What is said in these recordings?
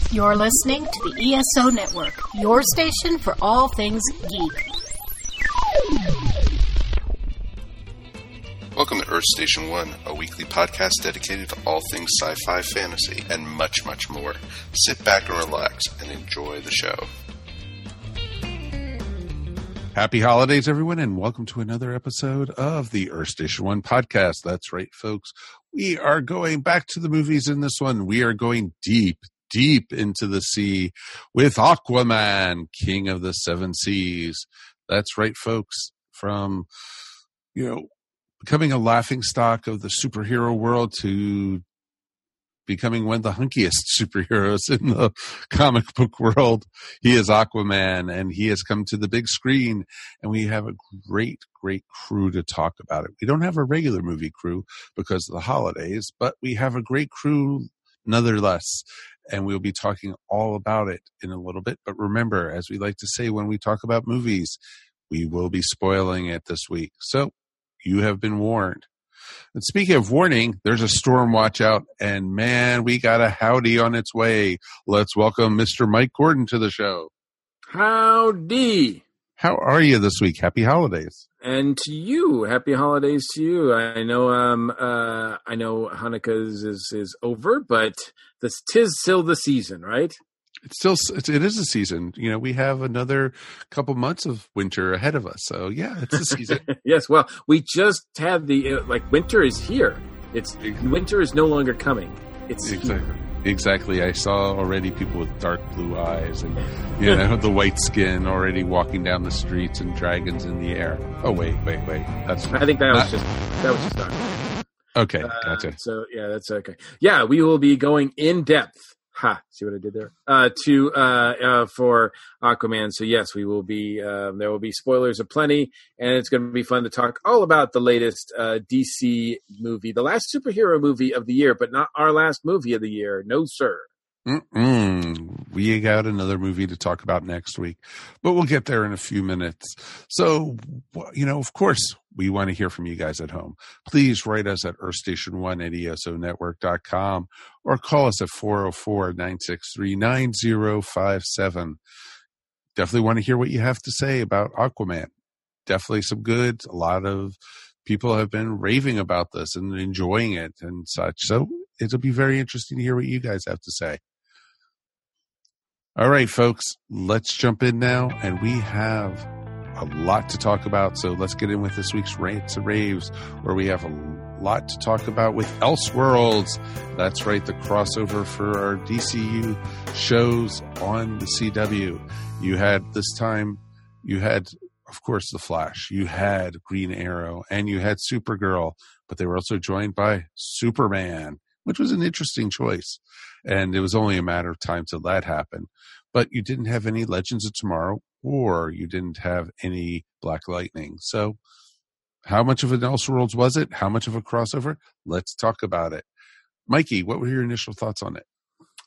You're listening to the ESO Network, your station for all things geek. Welcome to Earth Station 1, a weekly podcast dedicated to all things sci-fi, fantasy, and much, much more. Sit back and relax and enjoy the show. Happy holidays, everyone, and welcome to another episode of the Earth Station 1 podcast. That's right, folks. We are going back to the movies in this one. We are going deep into the sea with Aquaman, King of the Seven Seas. That's right, folks. From, becoming a laughingstock of the superhero world to becoming one of the hunkiest superheroes in the comic book world. He is Aquaman, and he has come to the big screen, and we have a great crew to talk about it. We don't have a regular movie crew because of the holidays, but we have a great crew nonetheless, and we'll be talking all about it in a little bit. But remember, as we like to say when we talk about movies, we will be spoiling it this week. So you have been warned. And speaking of warning, there's a storm watch out, and man, we got a howdy on its way. Let's welcome Mr. Mike Gordon to the show. Howdy. How are you this week? Happy holidays. And to you, happy holidays to you. I know Hanukkah is over, but tis still the season, right? It is a season. We have another couple months of winter ahead of us. So yeah, it's a season. Yes. Well, we just had winter is here. Winter is no longer coming. It's exactly. Here. Exactly. I saw already people with dark blue eyes and, the white skin already walking down the streets and dragons in the air. Oh, wait. I think that was just dark. Okay. Gotcha. So yeah, that's okay. Yeah, we will be going in depth. See what I did there? For Aquaman. So yes, we will be, there will be spoilers aplenty, and it's going to be fun to talk all about the latest, DC movie, the last superhero movie of the year, but not our last movie of the year. No, sir. We got another movie to talk about next week, but we'll get there in a few minutes. So, of course, we want to hear from you guys at home. Please write us at earthstation1@esonetwork.com or call us at 404-963-9057. Definitely want to hear what you have to say about Aquaman. Definitely some good. A lot of people have been raving about this and enjoying it and such. So it'll be very interesting to hear what you guys have to say. All right, folks, let's jump in now, and we have a lot to talk about. So let's get in with this week's Rants and Raves, where we have a lot to talk about with Elseworlds. That's right, the crossover for our DCU shows on the CW. You had, of course, The Flash. You had Green Arrow, and you had Supergirl, but they were also joined by Superman, which was an interesting choice. And it was only a matter of time till that happened. But you didn't have any Legends of Tomorrow, or you didn't have any Black Lightning. So how much of an Elseworlds was it? How much of a crossover? Let's talk about it. Mikey, what were your initial thoughts on it?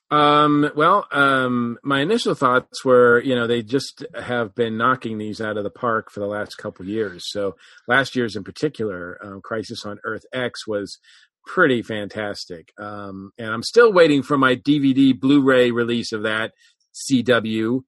My initial thoughts were, they just have been knocking these out of the park for the last couple of years. So last year's in particular, Crisis on Earth X was pretty fantastic. And I'm still waiting for my DVD Blu-ray release of that CW.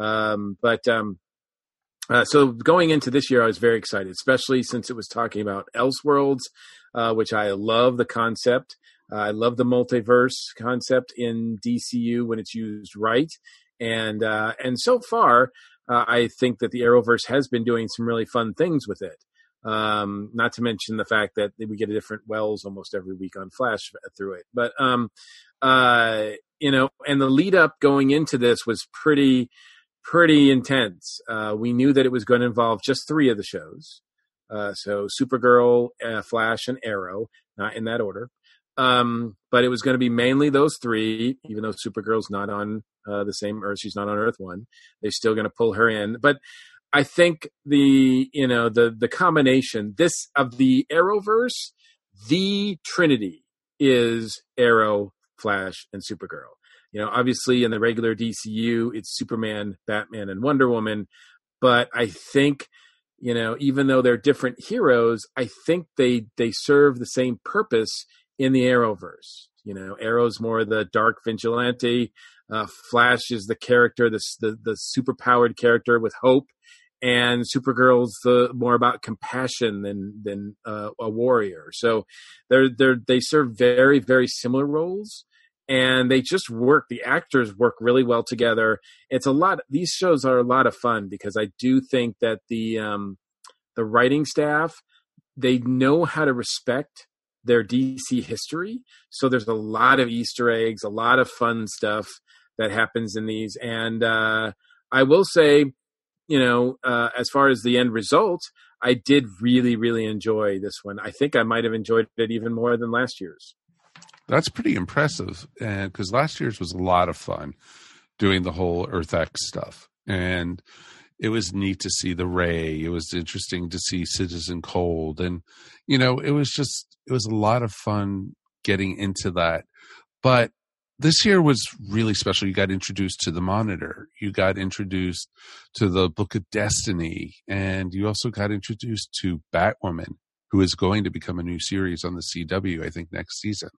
So going into this year, I was very excited, especially since it was talking about Elseworlds, which I love the concept. I love the multiverse concept in DCU when it's used right. And so far, I think that the Arrowverse has been doing some really fun things with it. Not to mention the fact that we get a different Wells almost every week on Flash through it. But, and the lead up going into this was pretty intense. We knew that it was going to involve just 3 of the shows. So Supergirl, Flash, and Arrow, not in that order. But it was going to be mainly those 3, even though Supergirl's not on the same Earth. She's not on Earth 1. They're still going to pull her in. But I think the combination of the Arrowverse, the Trinity is Arrow, Flash, and Supergirl. Obviously in the regular DCU, it's Superman, Batman, and Wonder Woman. But I think, even though they're different heroes, I think they serve the same purpose in the Arrowverse. You know, Arrow's more the dark vigilante. Flash is the character, the super-powered character with hope. And Supergirl's more about compassion than a warrior. So they serve very, very similar roles, and they just work. The actors work really well together. These shows are a lot of fun because I do think that the writing staff, they know how to respect their DC history. So there's a lot of Easter eggs, a lot of fun stuff that happens in these. And I will say, you know, as far as the end result, I did really, really enjoy this one. I think I might have enjoyed it even more than last year's. That's pretty impressive, and because last year's was a lot of fun doing the whole Earth X stuff, and it was neat to see the Ray. It was interesting to see Citizen Cold, and you know, it was a lot of fun getting into that. But this year was really special. You got introduced to the Monitor. You got introduced to the Book of Destiny. And you also got introduced to Batwoman, who is going to become a new series on the CW, I think, next season.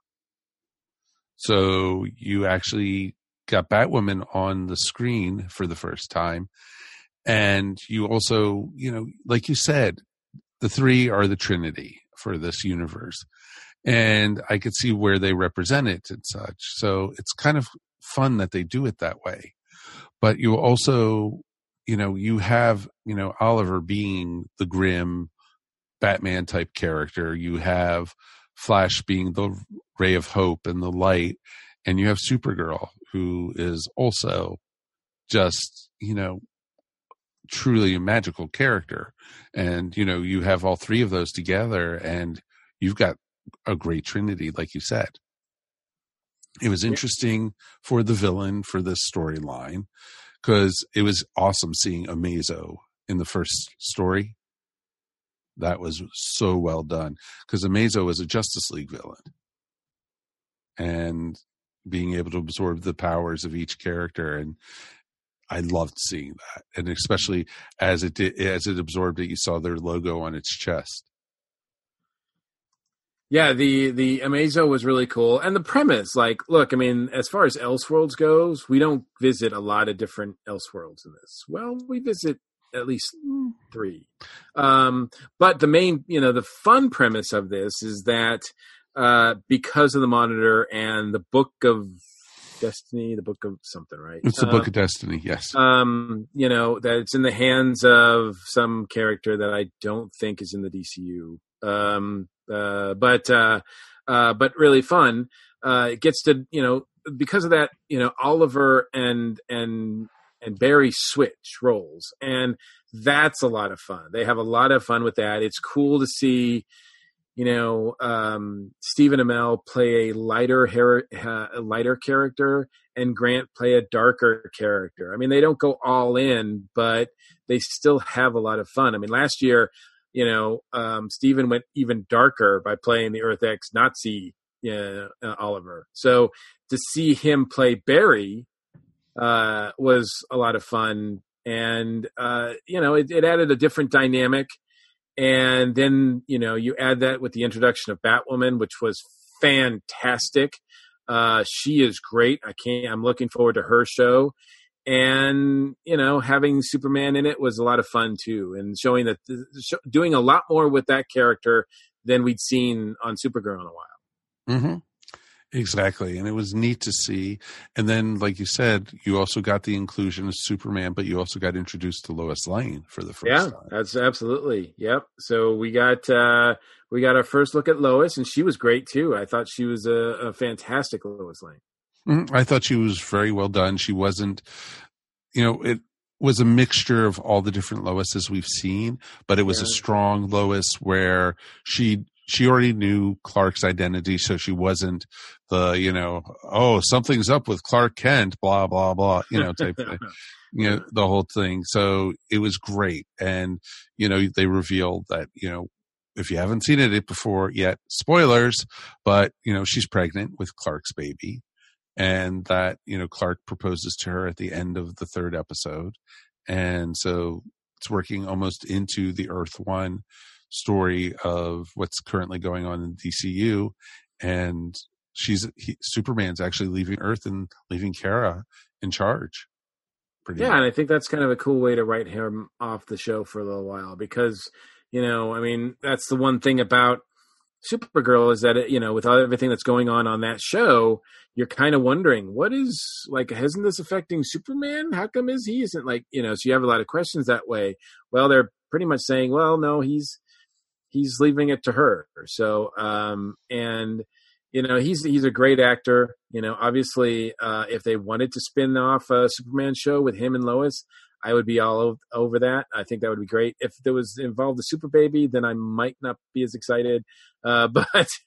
So you actually got Batwoman on the screen for the first time. And you also, you know, like you said, the three are the Trinity for this universe. And I could see where they represent it and such. So it's kind of fun that they do it that way. But you also, you know, you have, you know, Oliver being the grim Batman type character. You have Flash being the ray of hope and the light. And you have Supergirl, who is also just, you know, truly a magical character. And, you know, you have all three of those together and you've got a great trinity, like you said. It was interesting for the villain for this storyline because it was awesome seeing Amazo in the first story. That was so well done because Amazo was a Justice League villain, and being able to absorb the powers of each character, and I loved seeing that, and especially as it absorbed it, you saw their logo on its chest. Yeah, the Amazo was really cool. And the premise, like, look, I mean, as far as Elseworlds goes, we don't visit a lot of different Elseworlds in this. Well, we visit at least 3. But the main, you know, the fun premise of this is that because of the Monitor and the Book of Destiny, the Book of something, right? It's the Book of Destiny, yes. You know, that it's in the hands of some character that I don't think is in the DCU. But really fun. It gets to, you know, because of that, you know, Oliver and Barry switch roles, and that's a lot of fun. They have a lot of fun with that. It's cool to see, you know, Stephen Amell play a lighter character and Grant play a darker character. I mean, they don't go all in, but they still have a lot of fun. I mean, last year, you know, Stephen went even darker by playing the Earth X Nazi Oliver. So to see him play Barry was a lot of fun. And, you know, it added a different dynamic. And then, you know, you add that with the introduction of Batwoman, which was fantastic. She is great. I'm looking forward to her show. And, you know, having Superman in it was a lot of fun too, and showing that doing a lot more with that character than we'd seen on Supergirl in a while. Mm-hmm. Exactly. And it was neat to see. And then, like you said, you also got the inclusion of Superman, but you also got introduced to Lois Lane for the first time. That's absolutely. Yep. So we got our first look at Lois, and she was great too. I thought she was a fantastic Lois Lane. I thought she was very well done. She wasn't, you know, it was a mixture of all the different Loises we've seen, but it was a strong Lois where she already knew Clark's identity, so she wasn't the, you know, oh, something's up with Clark Kent, blah, blah, blah, you know, type thing, you know, the whole thing. So it was great. And, you know, they revealed that, you know, if you haven't seen it before yet, spoilers, but, you know, she's pregnant with Clark's baby. And that, you know, Clark proposes to her at the end of the 3rd episode. And so it's working almost into the Earth 1 story of what's currently going on in DCU. and Superman's actually leaving Earth and leaving Kara in charge. And I think that's kind of a cool way to write him off the show for a little while, because, I mean, that's the one thing about Supergirl is that, with everything that's going on that show, you're kind of wondering, what is, like, isn't this affecting Superman? How come he isn't, like, so you have a lot of questions that way. Well, they're pretty much saying, well, no, he's leaving it to her. So, and, he's a great actor. Obviously, if they wanted to spin off a Superman show with him and Lois, I would be all over that. I think that would be great. If there was involved a super baby, then I might not be as excited. But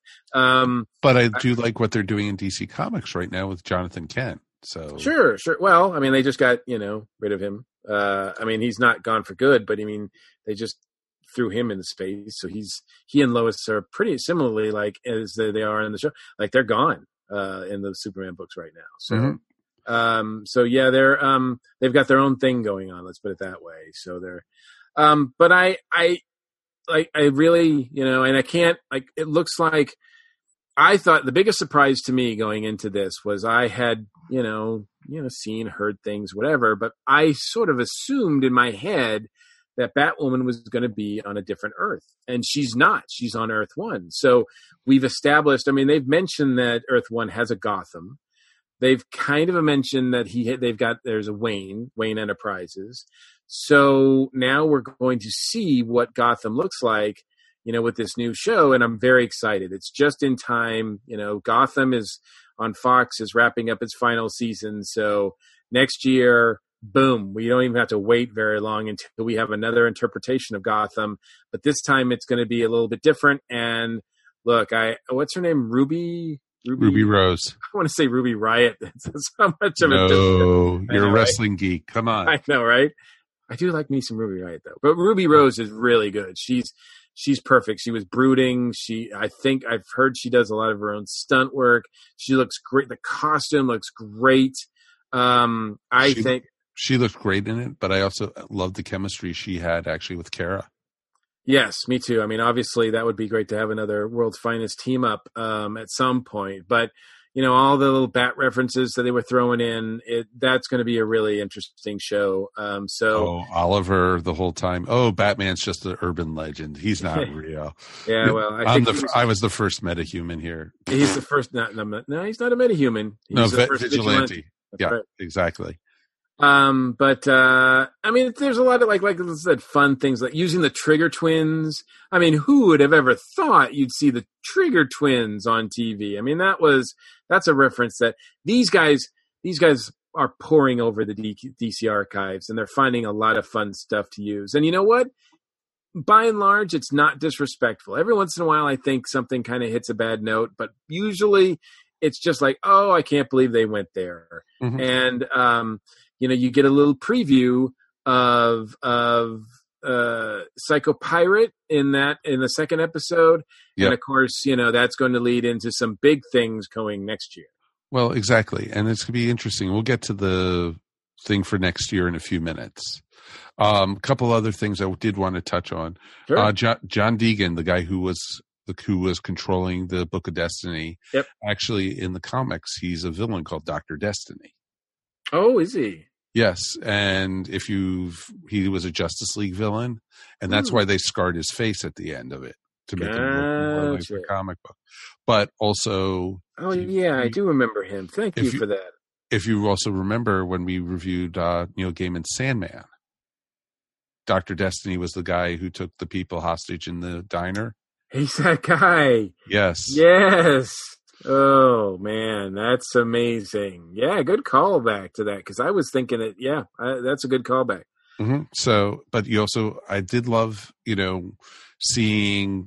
I do like what they're doing in DC Comics right now with Jonathan Kent. So sure. Well, I mean, they just got rid of him. I mean, he's not gone for good, but I mean, they just threw him into space. So he and Lois are pretty similarly like as they are in the show. Like they're gone in the Superman books right now. So. Mm-hmm. So yeah, they've got their own thing going on. Let's put it that way. So they're, but I really, and I can't, like, it looks like I thought the biggest surprise to me going into this was I had, seen, heard things, whatever, but I sort of assumed in my head that Batwoman was going to be on a different Earth, and she's not. She's on Earth 1. So we've established, I mean, they've mentioned that Earth 1 has a Gotham. They've kind of mentioned that there's a Wayne Enterprises. So now we're going to see what Gotham looks like, with this new show. And I'm very excited. It's just in time. Gotham is on Fox, is wrapping up its final season. So next year, boom, we don't even have to wait very long until we have another interpretation of Gotham. But this time it's going to be a little bit different. And look, what's her name? Ruby Rose. I want to say Ruby Riot. That's how much of a difference. You're a wrestling geek. Come on. I know, right? I do like me some Ruby Riot though. But Ruby Rose is really good. She's perfect. She was brooding. I think I've heard she does a lot of her own stunt work. She looks great. The costume looks great. I think she looked great in it, but I also love the chemistry she had actually with Kara. Yes, me too. I mean, obviously that would be great to have another World's Finest team up at some point. But, all the little Bat references that they were throwing in, that's going to be a really interesting show. Oliver the whole time. Oh, Batman's just an urban legend. He's not real. Yeah, well, I was the first metahuman here. He's the first. No, he's not a metahuman. He's the first vigilante. Yeah, right. Exactly. But I mean, there's a lot of like I said, fun things like using the Trigger twins. I mean, who would have ever thought you'd see the Trigger twins on TV? I mean, that's a reference that these guys are poring over the DC archives, and they're finding a lot of fun stuff to use. And you know what? By and large, it's not disrespectful. Every once in a while, I think something kind of hits a bad note, but usually it's just like, oh, I can't believe they went there. Mm-hmm. And you get a little preview of Psycho Pirate in the second episode. Yep. And of course, that's going to lead into some big things going next year. Well, exactly. And it's going to be interesting. We'll get to the thing for next year in a few minutes. A couple other things I did want to touch on. Sure. John Deegan, the guy who was controlling the Book of Destiny. Yep. Actually, in the comics, he's a villain called Dr. Destiny. Oh, is he? Yes, and he was a Justice League villain, and that's why they scarred his face at the end of it to make him look more like a comic book. But also, I do remember him. Thank you for that. If you also remember when we reviewed Neil Gaiman's Sandman, Dr. Destiny was the guy who took the people hostage in the diner. He's that guy. Yes. Yes. Oh, man, that's amazing. Yeah, good callback to that, because I was thinking it. Yeah, that's a good callback. Mm-hmm. So, but I did love, seeing,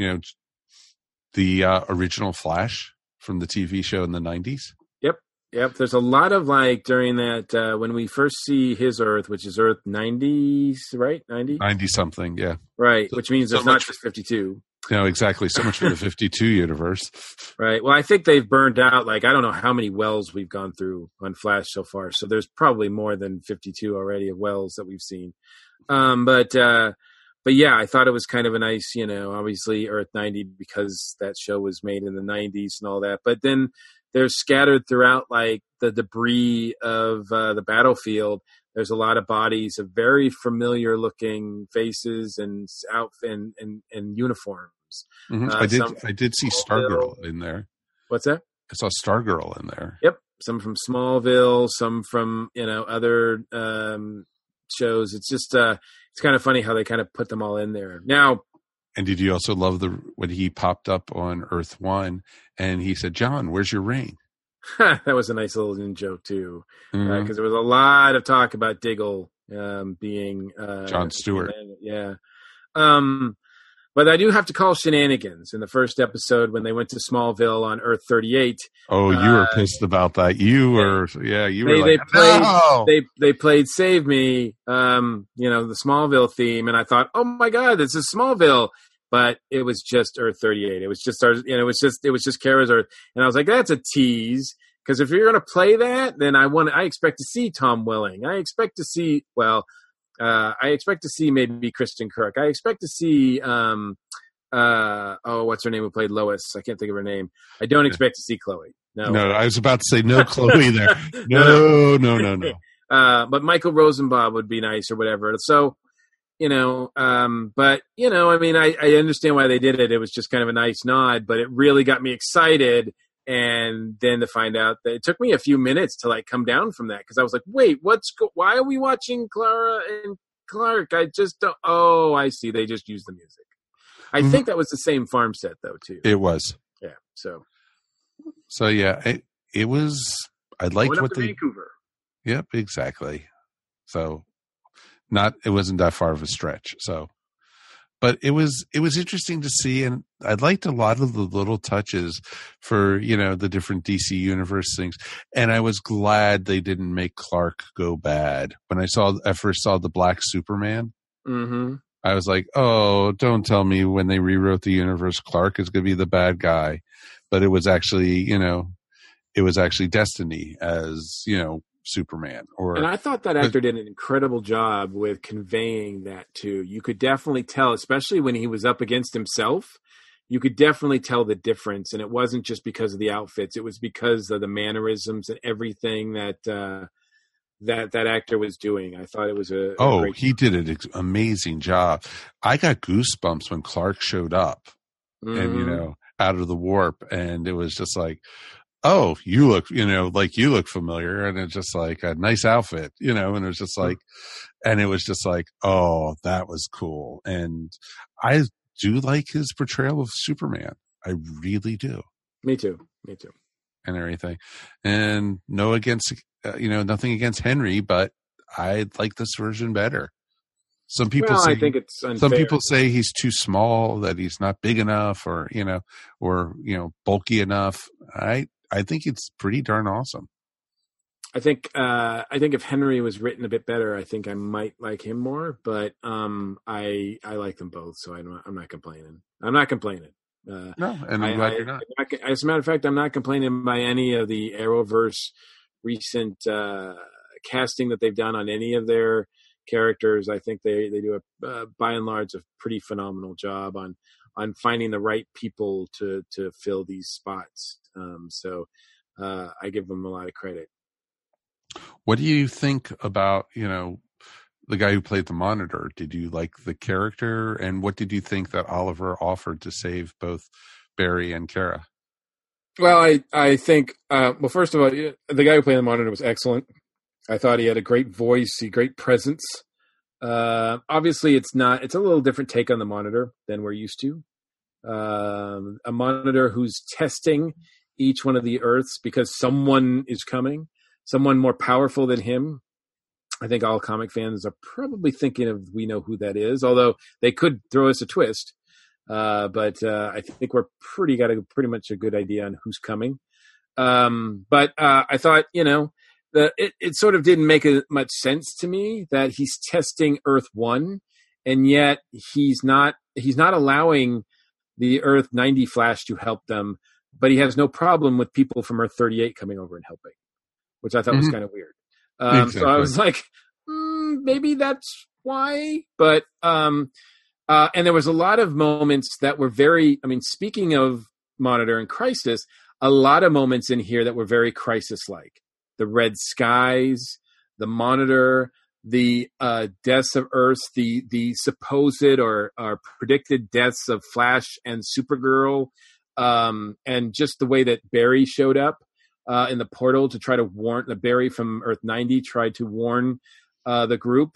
the original Flash from the TV show in the 90s. Yep. There's a lot of during that, when we first see his Earth, which is Earth 90s, right? 90 something, yeah. Right, which means there's not just 52. No, exactly. So much for the 52 universe. Right. Well, I think they've burned out, I don't know how many wells we've gone through on Flash so far. So there's probably more than 52 already of wells that we've seen. But but yeah, I thought it was kind of a nice, obviously Earth 90 because that show was made in the 90s and all that. But then there's scattered throughout like the debris of the battlefield. There's a lot of bodies of very familiar looking faces and and uniforms. Mm-hmm. I did see Stargirl in there. What's that? I saw Stargirl in there. Yep. Some from Smallville, some from, other shows. It's just, it's kind of funny how they kind of put them all in there. Now, and did you also love when he popped up on Earth 1 and he said, "John, where's your ring?" That was a nice little in-joke too. Because there was a lot of talk about Diggle being John Stewart. Yeah. But I do have to call shenanigans in the first episode when they went to Smallville on Earth 38. Oh, you were pissed about that. You were they played Save Me, the Smallville theme, and I thought, oh my God, this is Smallville. But it was just Earth 38. It was just it was just Kara's Earth. And I was like, that's a tease. Because if you're going to play that, then I expect to see Tom Welling. I expect to see maybe Kristen Kirk. I expect to see, what's her name who played Lois? I can't think of her name. I don't expect to see Chloe. No, I was about to say no Chloe there. No. But Michael Rosenbaum would be nice or whatever. So, but, I understand why they did it. It was just kind of a nice nod, but it really got me excited. And then to find out that it took me a few minutes to like come down from that because I was like, wait, why are we watching Clara and Clark? I just don't. Oh, I see. They just used the music. I think that was the same farm set though too. It was. Yeah. So yeah, it was. I liked what they. Vancouver. Yep, exactly. So, it wasn't that far of a stretch. So. But it was interesting to see, and I liked a lot of the little touches for, the different DC Universe things. And I was glad they didn't make Clark go bad. When I first saw the Black Superman, I was like, oh, don't tell me when they rewrote the universe, Clark is going to be the bad guy. But it was actually, Destiny as, Superman. And I thought that actor did an incredible job with conveying that too. You could definitely tell, especially when he was up against himself, you could definitely tell the difference. And it wasn't just because of the outfits. It was because of the mannerisms and everything that actor was doing. I thought it was he did an amazing job. I got goosebumps when Clark showed up and, out of the warp. And it was just like, oh, you look, you look familiar. And it's just like a nice outfit, and it was just like, oh, that was cool. And I do like his portrayal of Superman. I really do. Me too. And everything. And nothing against Henry, but I like this version better. Some people say, I think it's unfair. Some people say he's too small, that he's not big enough or bulky enough. I think it's pretty darn awesome. I think if Henry was written a bit better, I think I might like him more. But I like them both, so I'm not complaining. No, and I'm glad you're not. As a matter of fact, I'm not complaining by any of the Arrowverse recent casting that they've done on any of their characters. I think they do by and large a pretty phenomenal job on finding the right people to fill these spots. So I give them a lot of credit. What do you think about, the guy who played the Monitor? Did you like the character? And what did you think that Oliver offered to save both Barry and Kara? Well, I think, first of all, the guy who played the Monitor was excellent. I thought he had a great voice, a great presence. Obviously it's a little different take on the Monitor than we're used to. A Monitor who's testing each one of the Earths because someone is coming, someone more powerful than him. I think all comic fans are probably thinking we know who that is, although they could throw us a twist. But I think we're pretty much a good idea on who's coming. But I thought, it sort of didn't make much sense to me that he's testing Earth 1, and yet he's not allowing the Earth 90 Flash to help them, but he has no problem with people from Earth 38 coming over and helping, which I thought was kind of weird. Exactly. So I was like, maybe that's why. But And there was a lot of moments that were very, I mean, speaking of Monitor and Crisis, a lot of moments in here that were very Crisis-like. The red skies, the Monitor, the deaths of Earth, the supposed or predicted deaths of Flash and Supergirl, and just the way that Barry showed up in the portal to try to warn, Barry from Earth 90 tried to warn the group.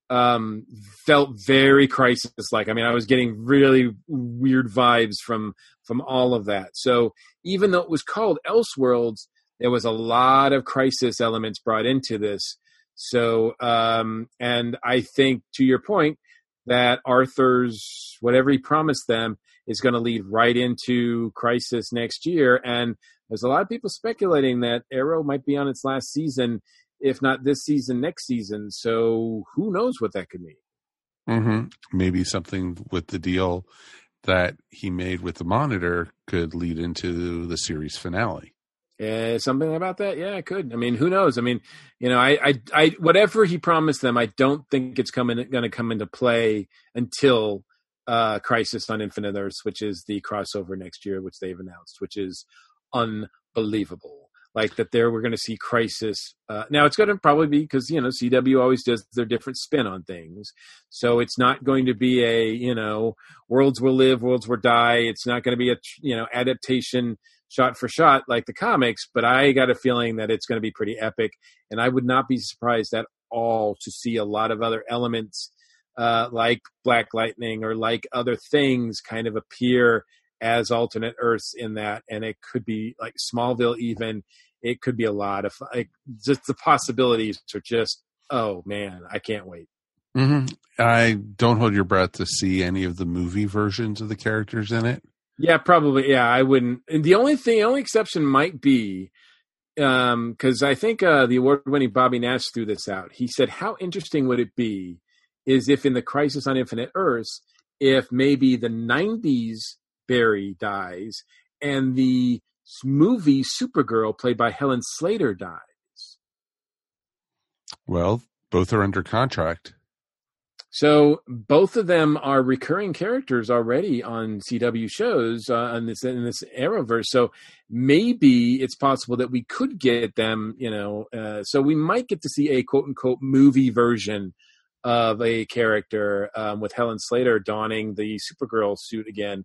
Felt very Crisis-like. I mean, I was getting really weird vibes from all of that. So even though it was called Elseworlds, there was a lot of Crisis elements brought into this. So, and I think, to your point, that Arthur's, whatever he promised them, is going to lead right into Crisis next year. And there's a lot of people speculating that Arrow might be on its last season, if not this season, next season. So who knows what that could mean? Mm-hmm. Maybe something with the deal that he made with the Monitor could lead into the series finale. Something about that. Yeah, it could. I mean, who knows? I mean, you know, I whatever he promised them, I don't think it's going to come into play until Crisis on Infinite Earths, which is the crossover next year, which they've announced, which is unbelievable. Like that there we're going to see Crisis. Now it's going to probably be because, you know, CW always does their different spin on things. So it's not going to be a, you know, worlds will live, worlds will die. It's not going to be a, you know, adaptation shot for shot like the comics, but I got a feeling that it's going to be pretty epic. And I would not be surprised at all to see a lot of other elements like Black Lightning or like other things kind of appear as alternate Earths in that. And it could be like Smallville even. It could be a lot of, like, just the possibilities are just, oh man, I can't wait. Mm-hmm. I don't hold your breath to see any of the movie versions of the characters in it. Yeah, probably. Yeah, I wouldn't. And the only exception might be, because I think the award-winning Bobby Nash threw this out. He said, how interesting would it be is if in the Crisis on Infinite Earths, if maybe the 90s Barry dies and the movie Supergirl played by Helen Slater dies. Well, both are under contract. So both of them are recurring characters already on CW shows in this Arrowverse. So maybe it's possible that we could get them, you know, so we might get to see a quote unquote movie version of a character with Helen Slater donning the Supergirl suit again.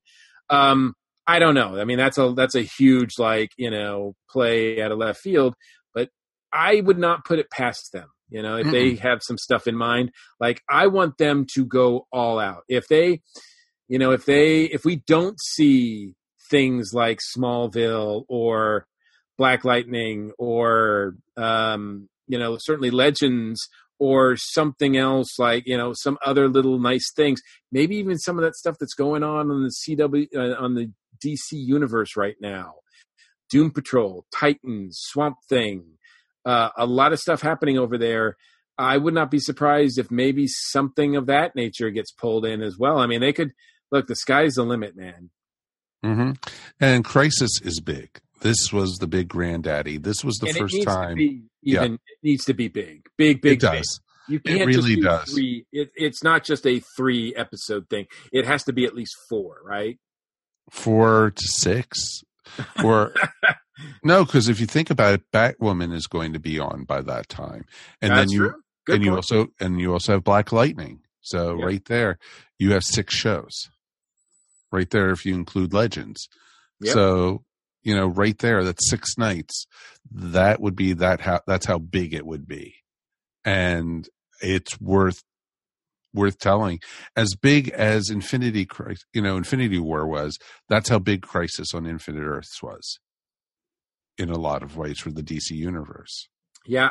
I don't know. I mean, that's a huge, like, you know, play out of left field, but I would not put it past them. You know, if they have some stuff in mind, like I want them to go all out. If they, you know, if we don't see things like Smallville or Black Lightning or, you know, certainly Legends or something else like, you know, some other little nice things, maybe even some of that stuff that's going on the CW, on the DC universe right now, Doom Patrol, Titans, Swamp Thing, a lot of stuff happening over there. I would not be surprised if maybe something of that nature gets pulled in as well. I mean, they could look, the sky's the limit, man. Mm-hmm. And Crisis is big. This was the big granddaddy. This was the first time. It needs to be big. Big. It does. You can't it really just do does. 3. It's not just a 3 episode thing. It has to be at least 4, right? 4 to 6 or no, because if you think about it, Batwoman is going to be on by that time, and That's then you true. you also have Black Lightning. So Yep. right there, you have 6 shows. Right there, if you include Legends. Yep. So you know, right there, that's 6 nights. That would be that's how big it would be, and it's worth telling. As big as Infinity War was, that's how big Crisis on Infinite Earths was in a lot of ways for the DC universe. Yeah,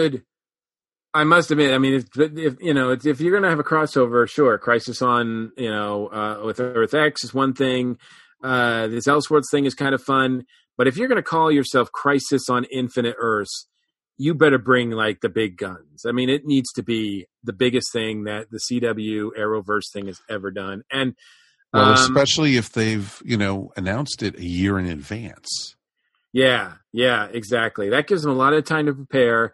I must admit, I mean, if you know, if you're going to have a crossover, sure, Crisis on, you know, with Earth X is one thing. This Elseworlds thing is kind of fun. But if you're going to call yourself Crisis on Infinite Earths, you better bring like the big guns. I mean, it needs to be the biggest thing that the CW Arrowverse thing has ever done. And well, especially if they've, you know, announced it a year in advance. Yeah, exactly. That gives them a lot of time to prepare.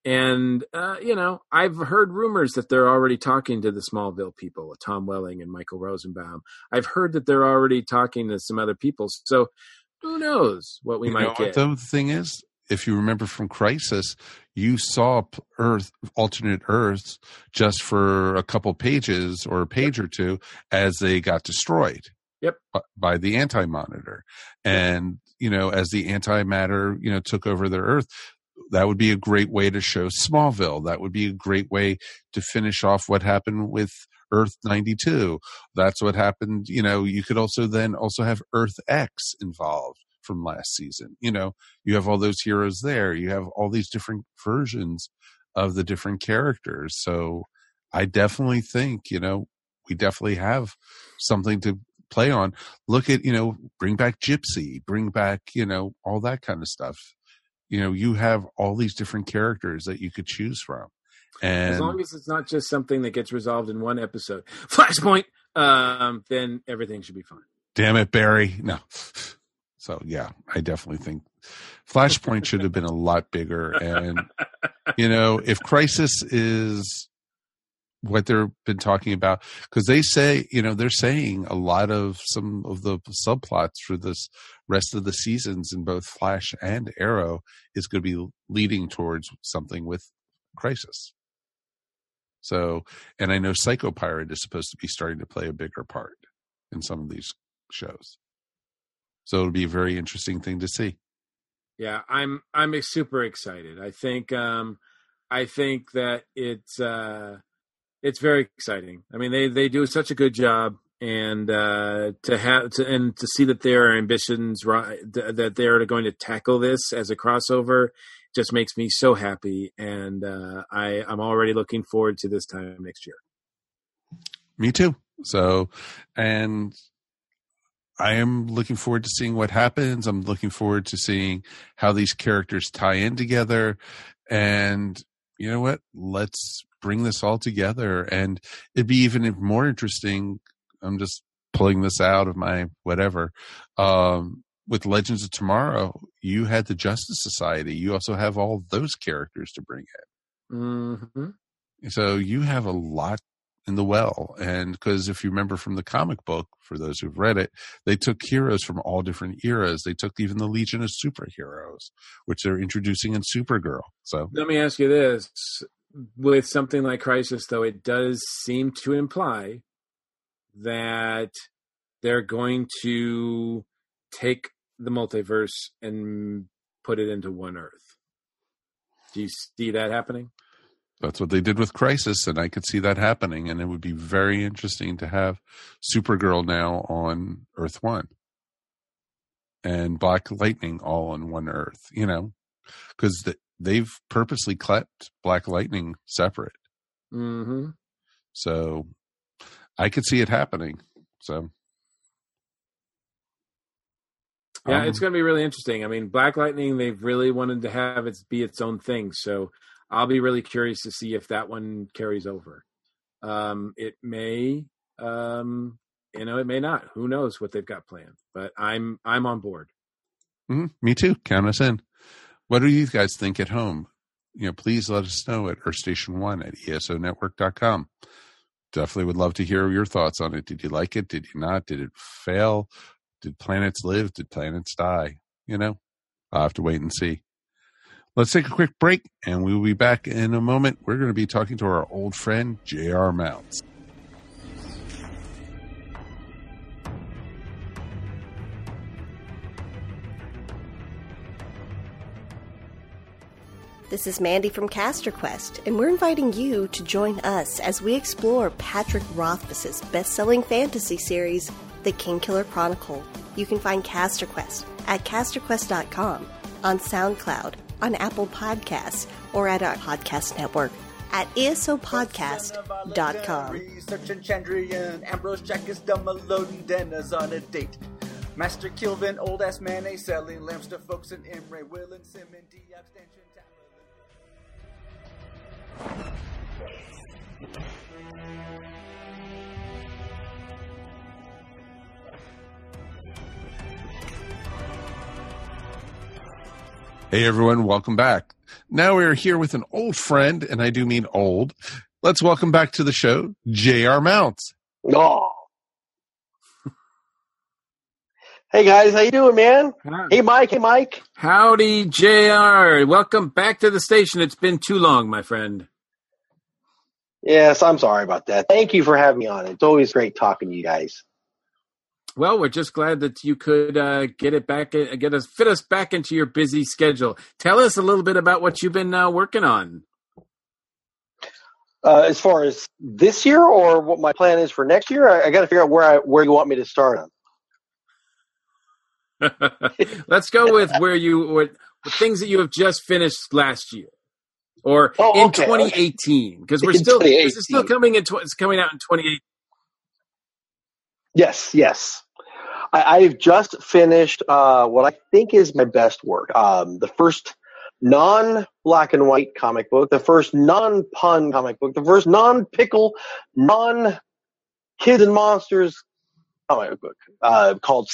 And, I've heard rumors that they're already talking to the Smallville people, Tom Welling and Michael Rosenbaum. I've heard that they're already talking to some other people. So who knows what we might get. Though the thing is, if you remember from Crisis, you saw alternate Earths just for a couple pages or a page or two as they got destroyed. Yep. By the Anti-Monitor. And, as the antimatter, took over their Earth, that would be a great way to show Smallville. That would be a great way to finish off what happened with Earth 92. That's what happened. You could also have Earth X involved from last season. You have all those heroes there. You have all these different versions of the different characters. So I definitely think, we definitely have something to play on. Look at, bring back Gypsy, bring back, all that kind of stuff. You have all these different characters that you could choose from. And as long as it's not just something that gets resolved in one episode, Flashpoint, then everything should be fine. Damn it, Barry. No. So, yeah, I definitely think Flashpoint should have been a lot bigger. And, if Crisis is what they've been talking about, because they say, they're saying a lot of some of the subplots for this rest of the seasons in both Flash and Arrow is going to be leading towards something with Crisis. So, and I know Psychopirate is supposed to be starting to play a bigger part in some of these shows. So it'll be a very interesting thing to see. Yeah, I'm super excited. I think that it's very exciting. I mean, they do such a good job, and to see that their ambitions, that they're going to tackle this as a crossover, just makes me so happy. And I'm already looking forward to this time next year. Me too. So, and I am looking forward to seeing what happens. I'm looking forward to seeing how these characters tie in together. And you know what? Let's bring this all together. And it'd be even more interesting. I'm just pulling this out of my whatever. With Legends of Tomorrow, you had the Justice Society. You also have all those characters to bring in. Mm-hmm. So you have a lot in the well. And because if you remember from the comic book, for those who've read it, they took heroes from all different eras. They took even the Legion of Superheroes, which they're introducing in Supergirl. So let me ask you this. With something like Crisis, though, it does seem to imply that they're going to take the multiverse and put it into one Earth. Do you see that happening? That's what they did with Crisis, and I could see that happening. And it would be very interesting to have Supergirl now on Earth 1 and Black Lightning all on one Earth, because they've purposely kept Black Lightning separate. Mm-hmm. So I could see it happening. So yeah, it's going to be really interesting. I mean, Black Lightning, they've really wanted to have it be its own thing. So I'll be really curious to see if that one carries over. It may, it may not. Who knows what they've got planned? But I'm on board. Mm-hmm. Me too. Count us in. What do you guys think at home? Please let us know at earthstation1 at esonetwork.com. Definitely would love to hear your thoughts on it. Did you like it? Did you not? Did it fail? Did planets live? Did planets die? I'll have to wait and see. Let's take a quick break, and we will be back in a moment. We're going to be talking to our old friend, J.R. Mounts. This is Mandy from CasterQuest, and we're inviting you to join us as we explore Patrick Rothfuss's best-selling fantasy series, The Kingkiller Chronicle. You can find CasterQuest at casterquest.com, on SoundCloud, on Apple Podcasts, or at our podcast network at esopodcast.com. Research and Chandrian, Ambrose Jack is dumb, Melodin Denna's on a date. Master Kilvin, old ass mayonnaise selling lamps to folks in Imre, Will and Simon, D abstention. Hey everyone, welcome back. Now we're here with an old friend, and I do mean old. Let's welcome back to the show, J.R. Mounts. Oh. Hey guys, how you doing, man? Hi. Hey Mike. Howdy, JR. Welcome back to the station. It's been too long, my friend. Yes, I'm sorry about that. Thank you for having me on. It's always great talking to you guys. Well, we're just glad that you could fit us back into your busy schedule. Tell us a little bit about what you've been working on. As far as this year or what my plan is for next year, I got to figure out where you want me to start on. Let's go with with things that you have just finished last year, or in 2018, because this is still coming in. It's coming out in 2018. Yes. I've just finished what I think is my best work. The first non-black and white comic book, the first non-pun comic book, the first non-pickle, non-kids and monsters comic book called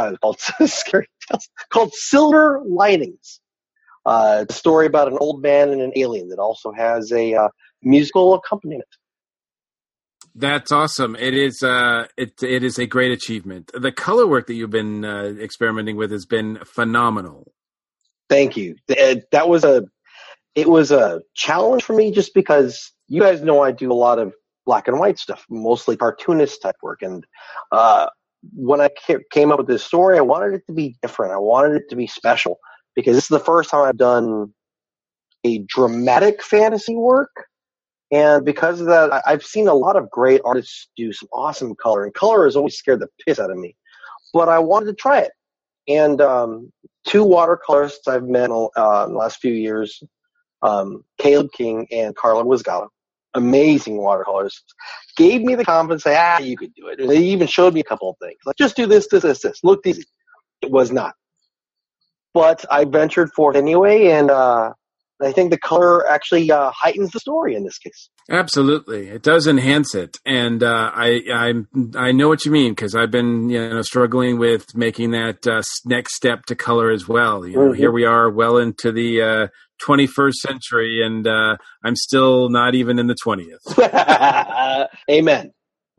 Silver Linings. It's a story about an old man and an alien that also has a musical accompaniment. That's awesome. It is a great achievement. The color work that you've been experimenting with has been phenomenal. Thank you. It was a challenge for me just because you guys know I do a lot of black and white stuff, mostly cartoonist type work. And when I came up with this story, I wanted it to be different. I wanted it to be special because this is the first time I've done a dramatic fantasy work. And because of that, I've seen a lot of great artists do some awesome color. And color has always scared the piss out of me. But I wanted to try it. And two watercolorists I've met in the last few years, Caleb King and Carla Wizgala, amazing watercolorists, gave me the confidence to say, you could do it. And they even showed me a couple of things. Like, just do this. Looked easy. It was not. But I ventured forth anyway, and I think the color actually heightens the story in this case. Absolutely, it does enhance it, and I know what you mean because I've been struggling with making that next step to color as well. Here we are, well into the 21st century, and I'm still not even in the 20th. Amen.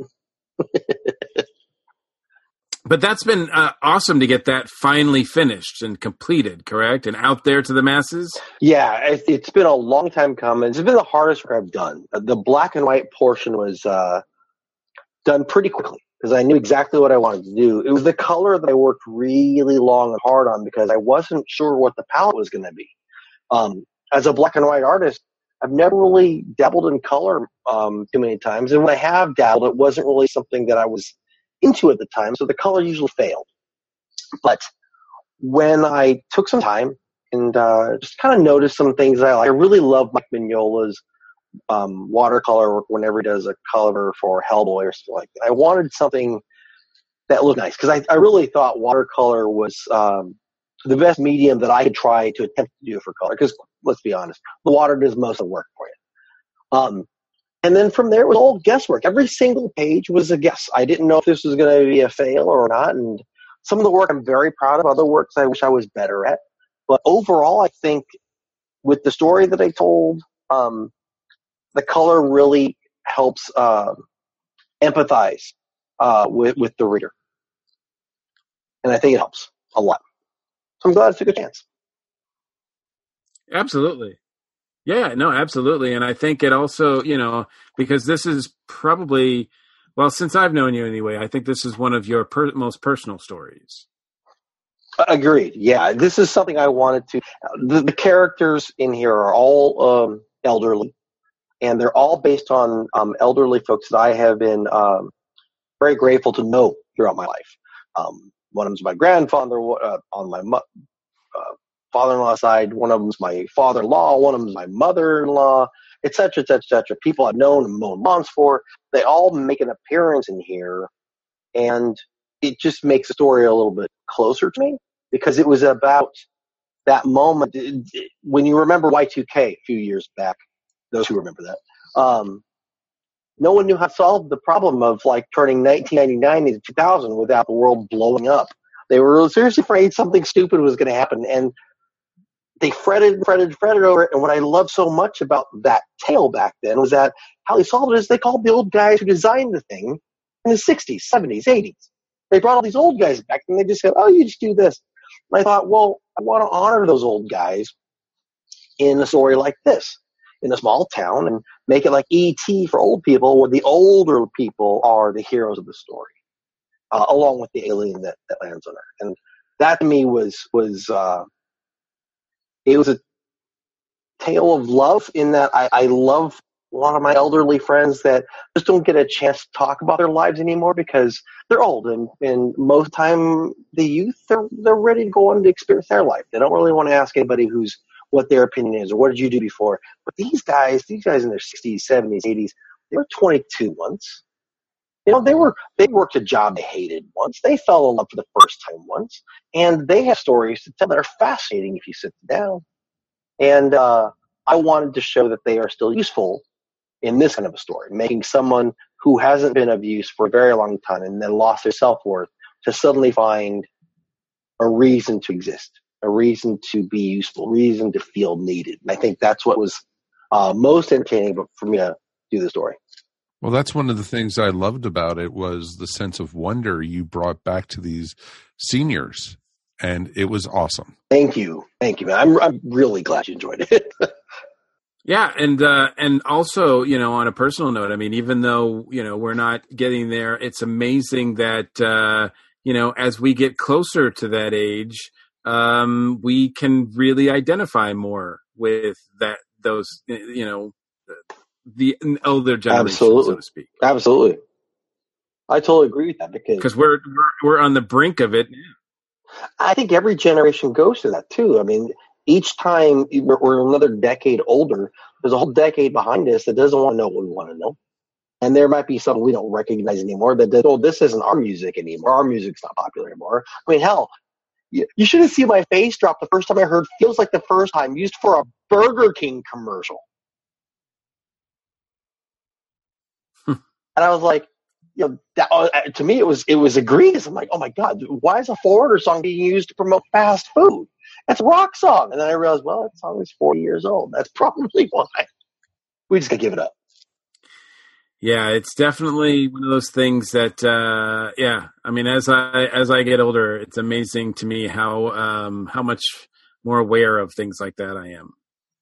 But that's been awesome to get that finally finished and completed, correct? And out there to the masses? Yeah, it's been a long time coming. It's been the hardest work I've done. The black and white portion was done pretty quickly because I knew exactly what I wanted to do. It was the color that I worked really long and hard on because I wasn't sure what the palette was going to be. As a black and white artist, I've never really dabbled in color too many times. And when I have dabbled, it wasn't really something that I was into at the time, so the color usually failed. But when I took some time and just kind of noticed some things I like, I really love Mike Mignola's watercolor work whenever he does a color for Hellboy or something like that. I wanted something that looked nice because I really thought watercolor was the best medium that I could try to attempt to do for color because, let's be honest, the water does most of the work for you. And then from there, it was all guesswork. Every single page was a guess. I didn't know if this was going to be a fail or not. And some of the work I'm very proud of. Other works I wish I was better at. But overall, I think with the story that I told, the color really helps empathize with the reader. And I think it helps a lot. So I'm glad I took a chance. Absolutely. Yeah, no, absolutely. And I think it also, because this is probably, well, since I've known you anyway, I think this is one of your most personal stories. Agreed. Yeah, this is something I wanted to. The characters in here are all elderly, and they're all based on elderly folks that I have been very grateful to know throughout my life. One of them's my grandfather on my father-in-law side, one of them's my father-in-law, one of them's my mother-in-law, et cetera, et cetera, et cetera. People I've known and mown lawns for, they all make an appearance in here, and it just makes the story a little bit closer to me because it was about that moment. When you remember Y2K a few years back, those who remember that, no one knew how to solve the problem of like turning 1999 into 2000 without the world blowing up. They were seriously afraid something stupid was going to happen, and they fretted over it. And what I loved so much about that tale back then was that how they solved it is they called the old guys who designed the thing in the 60s, 70s, 80s. They brought all these old guys back and they just said, oh, you just do this. And I thought, well, I want to honor those old guys in a story like this, in a small town, and make it like E.T. for old people, where the older people are the heroes of the story, along with the alien that lands on Earth. And that to me was it was a tale of love in that I love a lot of my elderly friends that just don't get a chance to talk about their lives anymore because they're old, and most time the youth, they're ready to go on to experience their life. They don't really want to ask anybody what their opinion is or what did you do before. But these guys in their 60s, 70s, 80s, they were 22 once. You know, they worked a job they hated once. They fell in love for the first time once, and they have stories to tell that are fascinating if you sit down. And I wanted to show that they are still useful in this kind of a story, making someone who hasn't been of use for a very long time and then lost their self-worth to suddenly find a reason to exist, a reason to be useful, reason to feel needed. And I think that's what was most entertaining for me to do the story. Well, that's one of the things I loved about it was the sense of wonder you brought back to these seniors, and it was awesome. Thank you, man. I'm really glad you enjoyed it. Yeah, and also, you know, on a personal note, I mean, even though, you know, we're not getting there, it's amazing that you know, as we get closer to that age, we can really identify more with those, you know, the elder generation, Absolutely. so to speak. Absolutely. I totally agree with that because we're on the brink of it now. I think every generation goes through that too. I mean, each time we're another decade older, there's a whole decade behind us that doesn't want to know what we want to know. And there might be something we don't recognize anymore that, oh, this isn't our music anymore. Our music's not popular anymore. I mean, hell, you should have seen my face drop the first time I heard Feels Like the First Time used for a Burger King commercial. And I was like, you know, that, to me, it was egregious. I'm like, oh my God, why is a Foreigner song being used to promote fast food? That's a rock song. And then I realized, well, that song is 40 years old. That's probably why. We just gotta give it up. Yeah, it's definitely one of those things that, yeah. I mean, as I get older, it's amazing to me how much more aware of things like that I am.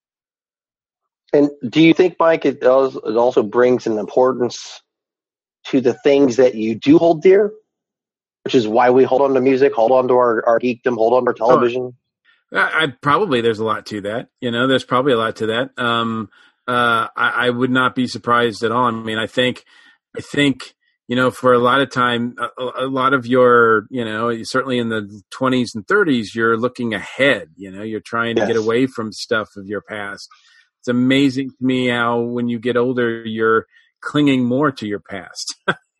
And do you think, Mike, it also brings an importance to the things that you do hold dear, which is why we hold on to music, hold on to our geekdom, hold on to our television? I probably there's a lot to that. You know, there's probably a lot to that. I would not be surprised at all. I mean, I think, you know, for a lot of time, a lot of your, you know, certainly in the 20s and 30s, you're looking ahead. You know, you're trying to get away from stuff of your past. It's amazing to me how when you get older, you're clinging more to your past.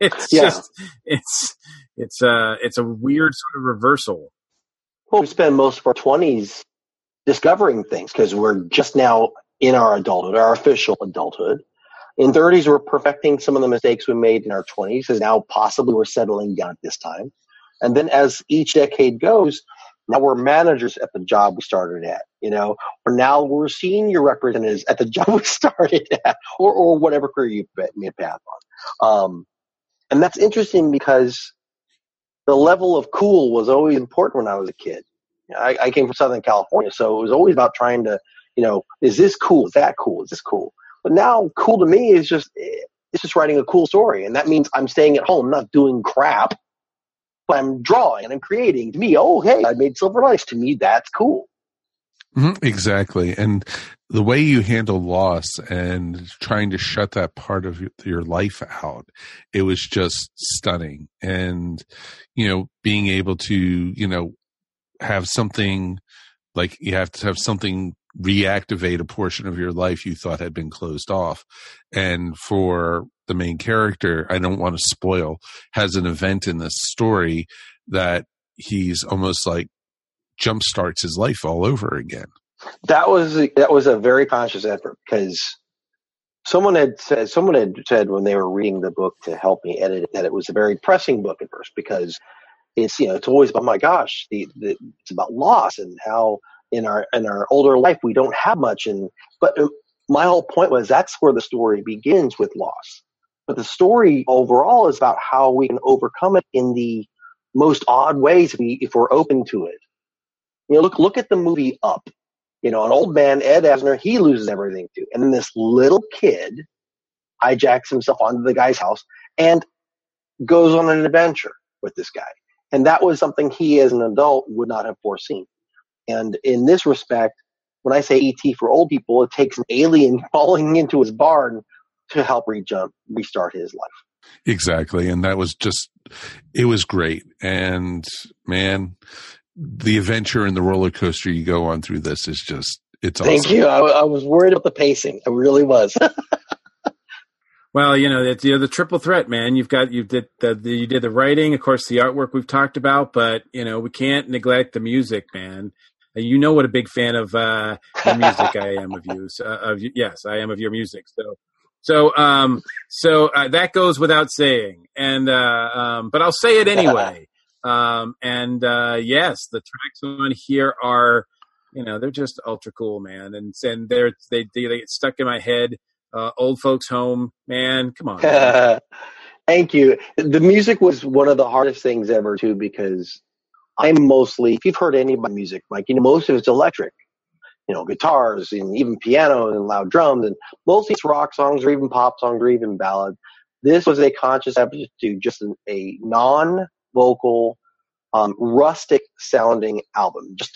It's a weird sort of reversal. Well, we spend most of our 20s discovering things because we're just now in our adulthood, our official adulthood. In 30s, we're perfecting some of the mistakes we made in our 20s, because now possibly we're settling down at this time. And then as each decade goes, now we're managers at the job we started at, you know, or now we're senior representatives at the job we started at, or whatever career you may path on. And that's interesting because the level of cool was always important when I was a kid. You know, I came from Southern California, so it was always about trying to, you know, is this cool? Is that cool? Is this cool? But now cool to me is just writing a cool story. And that means I'm staying at home, not doing crap, but I'm drawing and I'm creating. To me, oh, hey, I made Silver Linings. To me, that's cool. Mm-hmm, exactly. And the way you handle loss and trying to shut that part of your life out, it was just stunning. And, you know, being able to, you know, have something like you have to have something reactivate a portion of your life you thought had been closed off. And for the main character, I don't want to spoil, has an event in this story that he's almost like jumpstarts his life all over again. That was a very conscious effort, because someone had said when they were reading the book to help me edit it that it was a very pressing book at first, because it's, you know, it's always about, oh my gosh, it's about loss and how in our older life, we don't have much. But my whole point was that's where the story begins, with loss. But the story overall is about how we can overcome it in the most odd ways if we're open to it. Look at the movie Up. An old man, Ed Asner, he loses everything too. And then this little kid hijacks himself onto the guy's house and goes on an adventure with this guy. And that was something he as an adult would not have foreseen. And in this respect, when I say E.T. for old people, it takes an alien falling into his barn to help restart his life. Exactly. And that was it was great. And man, the adventure and the roller coaster you go on through this is it's awesome. Thank you. I was worried about the pacing. I really was. Well, it's the triple threat, man. You did the writing, of course, the artwork we've talked about, but we can't neglect the music, man. You know what a big fan of your music I am of you. Yes, I am of your music. So that goes without saying, and but I'll say it anyway. Yes, the tracks on here are, they're just ultra cool, man, and they get stuck in my head. Old Folks Home, man, come on. Man. Thank you. The music was one of the hardest things ever too, because I'm mostly, if you've heard any of my music, Mike, most of it's electric, guitars and even piano and loud drums, and mostly it's rock songs or even pop songs or even ballads. This was a conscious effort to just a non-vocal, rustic sounding album. Just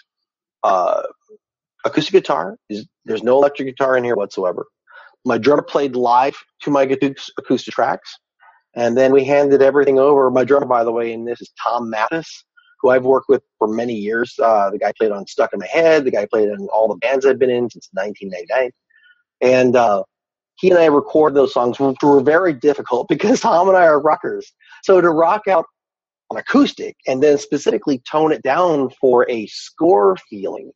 acoustic guitar. There's no electric guitar in here whatsoever. My drummer played live to my acoustic tracks, and then we handed everything over. My drummer, by the way, in this is Tom Mathis, who I've worked with for many years. The guy played on Stuck in My Head. The guy played in all the bands I've been in since 1999. And he and I recorded those songs, which were very difficult because Tom and I are rockers. So to rock out on acoustic and then specifically tone it down for a score feeling,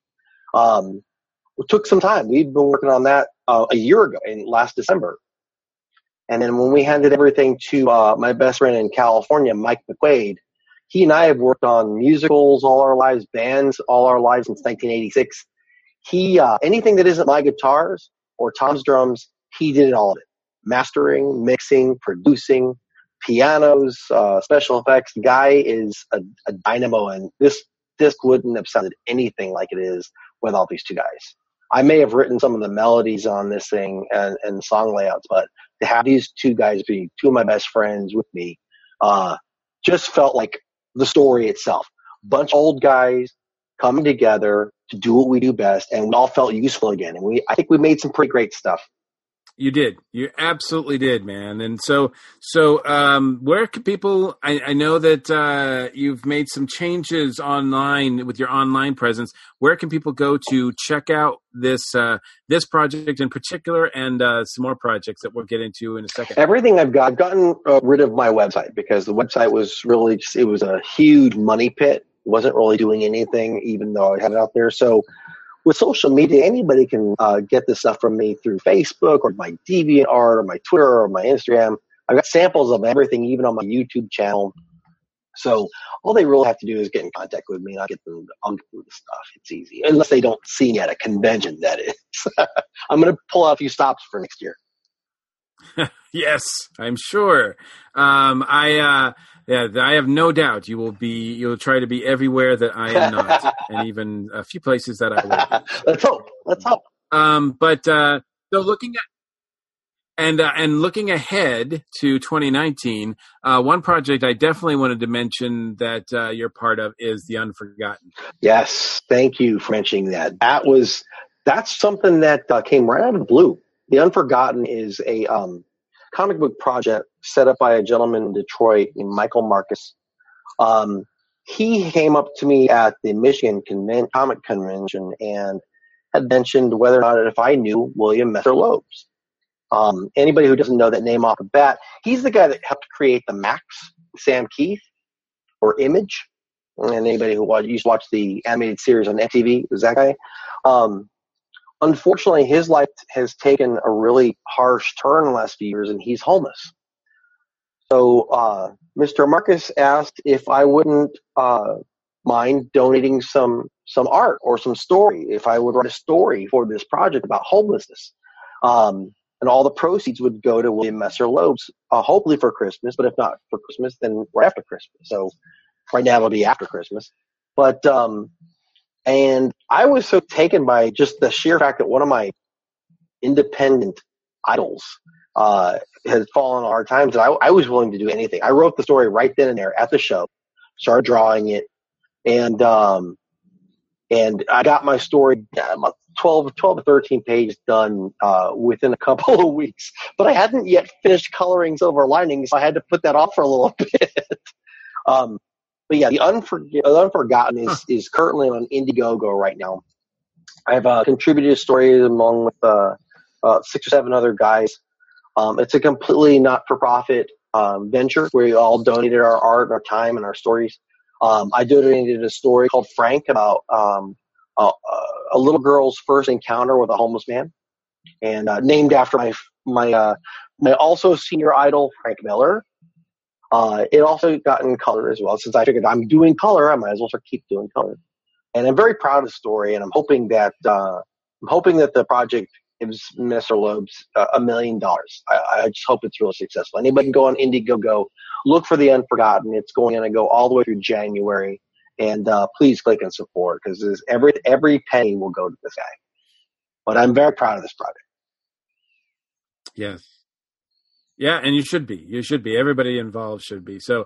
it took some time. We'd been working on that a year ago, last December. And then when we handed everything to my best friend in California, Mike McQuaid, he and I have worked on musicals all our lives, bands all our lives since 1986. Anything that isn't my guitars or Tom's drums, he did all of it. Mastering, mixing, producing, pianos, special effects. The guy is a dynamo, and this disc wouldn't have sounded anything like it is without these two guys. I may have written some of the melodies on this thing and song layouts, but to have these two guys be two of my best friends with me, just felt like the story itself. Bunch of old guys coming together to do what we do best, and we all felt useful again. And I think we made some pretty great stuff. You did. You absolutely did, man. And so where can people, I know that you've made some changes online with your online presence. Where can people go to check out this project in particular and some more projects that we'll get into in a second? Everything I've gotten rid of my website because the website was really it was a huge money pit. It wasn't really doing anything, even though I had it out there. So with social media, anybody can get this stuff from me through Facebook or my DeviantArt or my Twitter or my Instagram. I've got samples of everything, even on my YouTube channel. So all they really have to do is get in contact with me, and I'll get them the stuff. It's easy, unless they don't see me at a convention, that is. I'm going to pull out a few stops for next year. Yes, I'm sure. I have no doubt you'll try to be everywhere that I am not, and even a few places that I will. Let's hope. So looking at looking ahead to 2019, one project I definitely wanted to mention that you're part of is The Unforgotten. Yes, thank you for mentioning that. That's something that came right out of the blue. The Unforgotten is a comic book project set up by a gentleman in Detroit named Michael Marcus. He came up to me at the Michigan Comic Convention and had mentioned whether or not if I knew William Messer Loebs. Anybody who doesn't know that name off the bat, he's the guy that helped create the Max, Sam Keith, or Image. And anybody who used to watch the animated series on MTV was that guy. Unfortunately, his life has taken a really harsh turn in the last few years, and he's homeless. So Mr. Marcus asked if I wouldn't mind donating some some art or some story, if I would write a story for this project about homelessness. And all the proceeds would go to William Messer Loeb's, hopefully for Christmas, but if not for Christmas, then right after Christmas. So right now it'll be after Christmas. But, and I was so taken by just the sheer fact that one of my independent idols, has fallen on hard times, and I was willing to do anything. I wrote the story right then and there at the show, started drawing it, and I got my story 12 to 13 pages done within a couple of weeks. But I hadn't yet finished coloring Silver Linings, so I had to put that off for a little bit. But yeah, The Unforgotten is currently on Indiegogo right now. I've contributed a story along with 6 or 7 other guys. It's a completely not-for-profit venture where we all donated our art, our time, and our stories. I donated a story called Frank about a little girl's first encounter with a homeless man, and named after my also senior idol, Frank Miller. It also got in color as well. Since I figured I'm doing color, I might as well keep doing color. And I'm very proud of the story, and I'm hoping that the project gives Messer Loeb's $1 million. I just hope it's really successful. Anybody can go on Indiegogo, look for The Unforgotten. It's going to go all the way through January, and please click and support, because every penny will go to this guy. But I'm very proud of this project. Yes. Yeah, and you should be. You should be. Everybody involved should be. So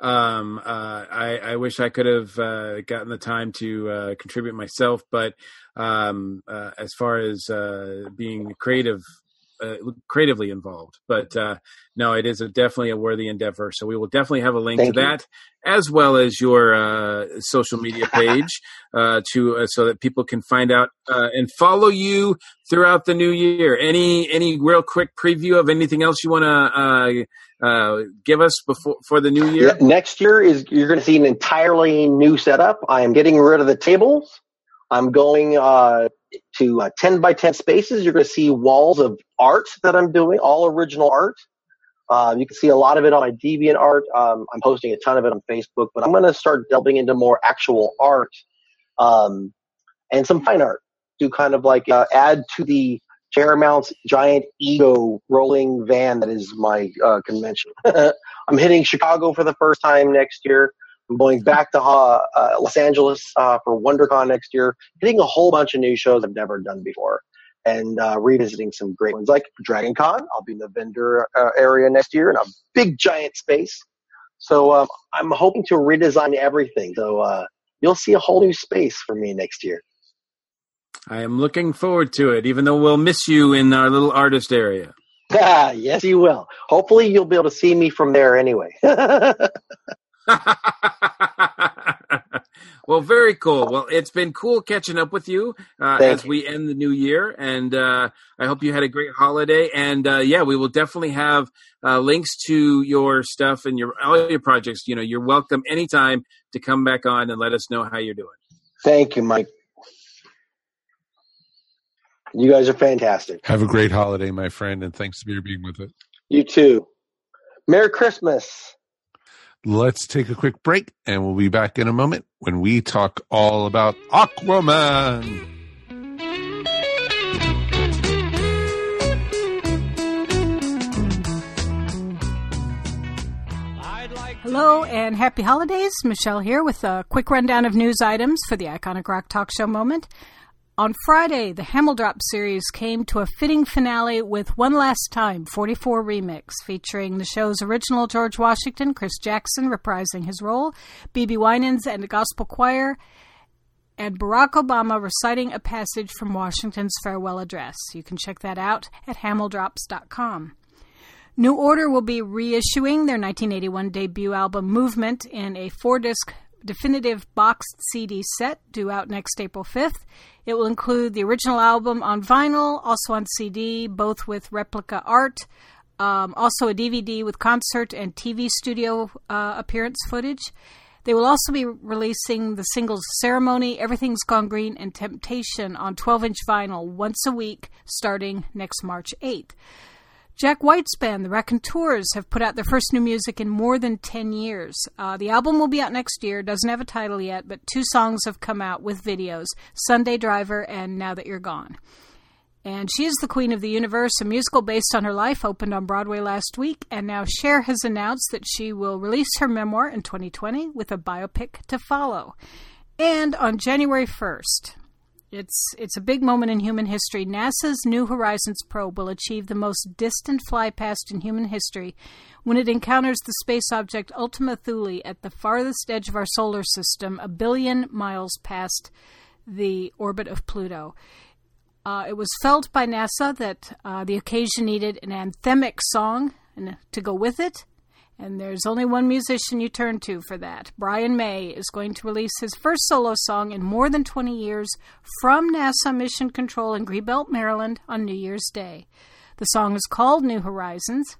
I wish I could have gotten the time to contribute myself, but as far as being creatively involved. But no, it is definitely a worthy endeavor. So we will definitely have a link to that, as well as your social media page, so that people can find out and follow you throughout the new year. Any real quick preview of anything else you want to give us for the new year? Yeah, next year you're going to see an entirely new setup. I am getting rid of the tables. I'm going to 10 by 10 spaces. You're going to see walls of art that I'm doing, all original art. You can see a lot of it on my DeviantArt. I'm posting a ton of it on Facebook, but I'm going to start delving into more actual art and some fine art to kind of like add to the Paramount's giant ego rolling van that is my convention. I'm hitting Chicago for the first time next year. I'm going back to Los Angeles for WonderCon next year, hitting a whole bunch of new shows I've never done before, and revisiting some great ones like Dragon Con. I'll be in the vendor area next year in a big giant space. So I'm hoping to redesign everything. So you'll see a whole new space for me next year. I am looking forward to it, even though we'll miss you in our little artist area. Yes, you will. Hopefully you'll be able to see me from there anyway. Well, very cool. Well, it's been cool catching up with you as we end the new year, and I hope you had a great holiday. And yeah, we will definitely have links to your stuff and all your projects. You know, you're welcome anytime to come back on and let us know how you're doing. Thank you, Mike. You guys are fantastic. Have a great holiday, my friend, and thanks for being with it. You too. Merry Christmas. Let's take a quick break, and we'll be back in a moment when we talk all about Aquaman. Hello and happy holidays. Michelle here with a quick rundown of news items for the Iconic Rock Talk Show moment. On Friday, the Hameldrop series came to a fitting finale with One Last Time 44 remix, featuring the show's original George Washington, Chris Jackson reprising his role, B.B. Winans and a gospel choir, and Barack Obama reciting a passage from Washington's farewell address. You can check that out at hameldrops.com. New Order will be reissuing their 1981 debut album Movement in a 4-disc definitive boxed CD set due out next April 5th. It will include the original album on vinyl, also on CD, both with replica art, also a DVD with concert and TV studio appearance footage. They will also be releasing the singles Ceremony, Everything's Gone Green, and Temptation on 12-inch vinyl once a week starting next March 8th. Jack White's band, the Raconteurs, have put out their first new music in more than 10 years. The album will be out next year, doesn't have a title yet, but 2 songs have come out with videos, Sunday Driver and Now That You're Gone. And she is the Queen of the Universe, a musical based on her life, opened on Broadway last week, and now Cher has announced that she will release her memoir in 2020 with a biopic to follow. And on January 1st... It's a big moment in human history. NASA's New Horizons probe will achieve the most distant flypast in human history when it encounters the space object Ultima Thule at the farthest edge of our solar system, 1 billion miles past the orbit of Pluto. It was felt by NASA that the occasion needed an anthemic song to go with it. And there's only one musician you turn to for that. Brian May is going to release his first solo song in more than 20 years from NASA Mission Control in Greenbelt, Maryland on New Year's Day. The song is called New Horizons.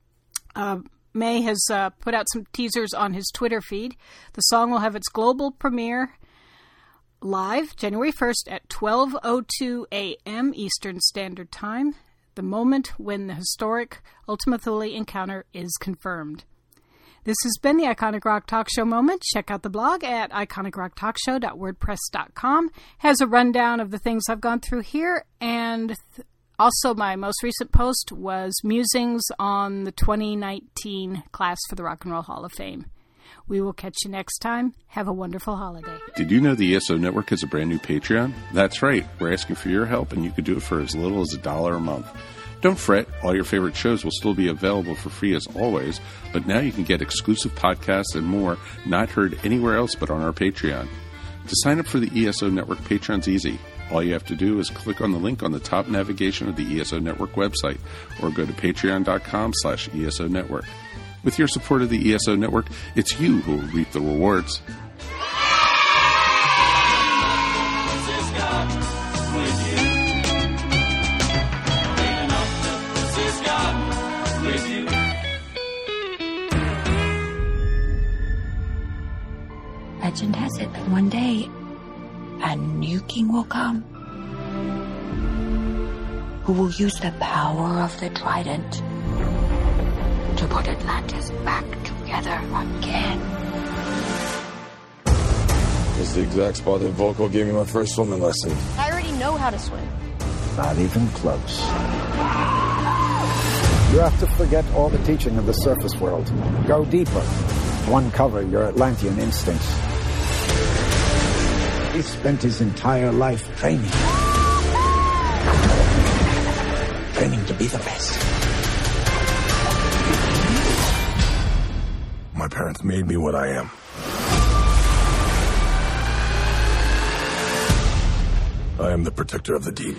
May has put out some teasers on his Twitter feed. The song will have its global premiere live January 1st at 12:02 a.m. Eastern Standard Time, the moment when the historic Ultima Thule encounter is confirmed. This has been the Iconic Rock Talk Show Moment. Check out the blog at iconicrocktalkshow.wordpress.com. Has a rundown of the things I've gone through here, and also my most recent post was musings on the 2019 class for the Rock and Roll Hall of Fame. We will catch you next time. Have a wonderful holiday. Did you know the ESO Network has a brand new Patreon? That's right. We're asking for your help, and you could do it for as little as $1 a month. Don't fret. All your favorite shows will still be available for free as always, but now you can get exclusive podcasts and more not heard anywhere else but on our Patreon. To sign up for the ESO Network, Patreon's easy. All you have to do is click on the link on the top navigation of the ESO Network website or go to patreon.com/ESO Network. With your support of the ESO Network, it's you who will reap the rewards. Legend has it that one day, a new king will come who will use the power of the trident to put Atlantis back together again. This is the exact spot that Volko gave me my first swimming lesson. I already know how to swim. Not even close. You have to forget all the teaching of the surface world. Go deeper to uncover your Atlantean instincts. He spent his entire life training. Training to be the best. My parents made me what I am. I am the protector of the deep.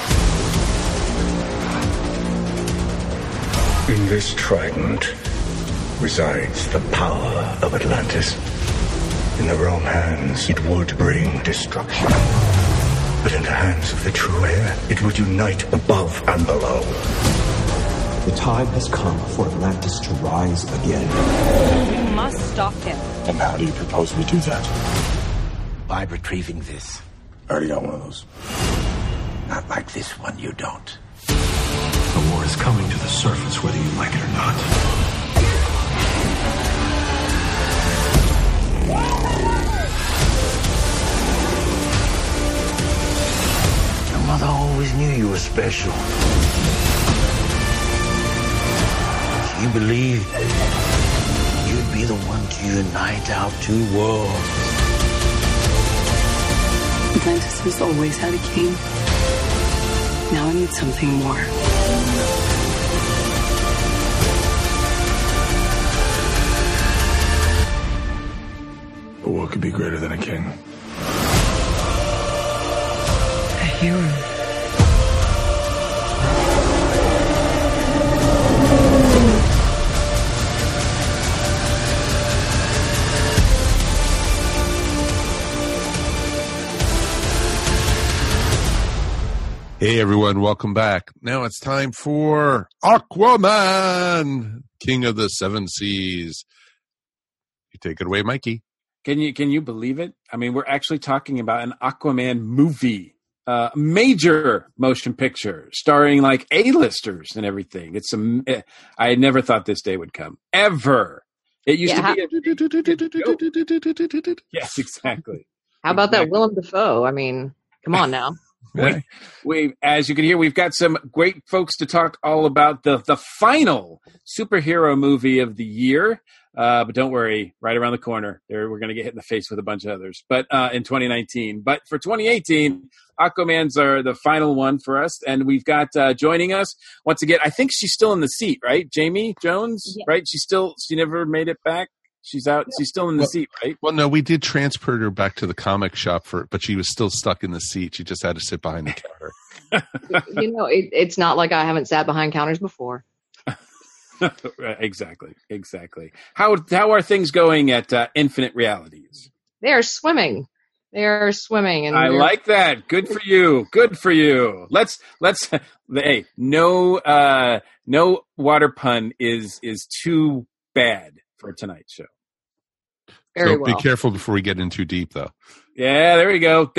In this trident resides the power of Atlantis. In the wrong hands, it would bring destruction. But in the hands of the true heir, it would unite above and below. The time has come for Atlantis to rise again. We must stop him. And how do you propose we do that? By retrieving this. I already got one of those. Not like this one, you don't. The war is coming to the surface whether you like it or not. Your mother always knew you were special. She believed you'd be the one to unite our two worlds. Atlantis has always had a king. Now I need something more. But what could be greater than a king? A hero. Hey everyone, welcome back. Now it's time for Aquaman, King of the Seven Seas. You take it away, Mikey. Can you believe it? I mean, we're actually talking about an Aquaman movie. major motion picture starring like A-listers and everything. I never thought this day would come ever. It used to be. Yes, exactly. How about that Willem Dafoe? I mean, come on now. We, as you can hear, we've got some great folks to talk all about the final superhero movie of the year. But don't worry, right around the corner, we're going to get hit in the face with a bunch of others. But in 2019, but for 2018, Aquaman's are the final one for us, and we've got joining us once again. I think she's still in the seat, right? Jamie Jones, right? She never made it back. She's out. She's still in the seat, right? Well, no, we did transport her back to the comic shop but she was still stuck in the seat. She just had to sit behind the counter. It's not like I haven't sat behind counters before. Exactly. How are things going at Infinite Realities? They are swimming. And I like that. Good for you. Let's. Hey, no water pun is too bad for tonight's show. Be careful before we get in too deep, though. Yeah, there we go.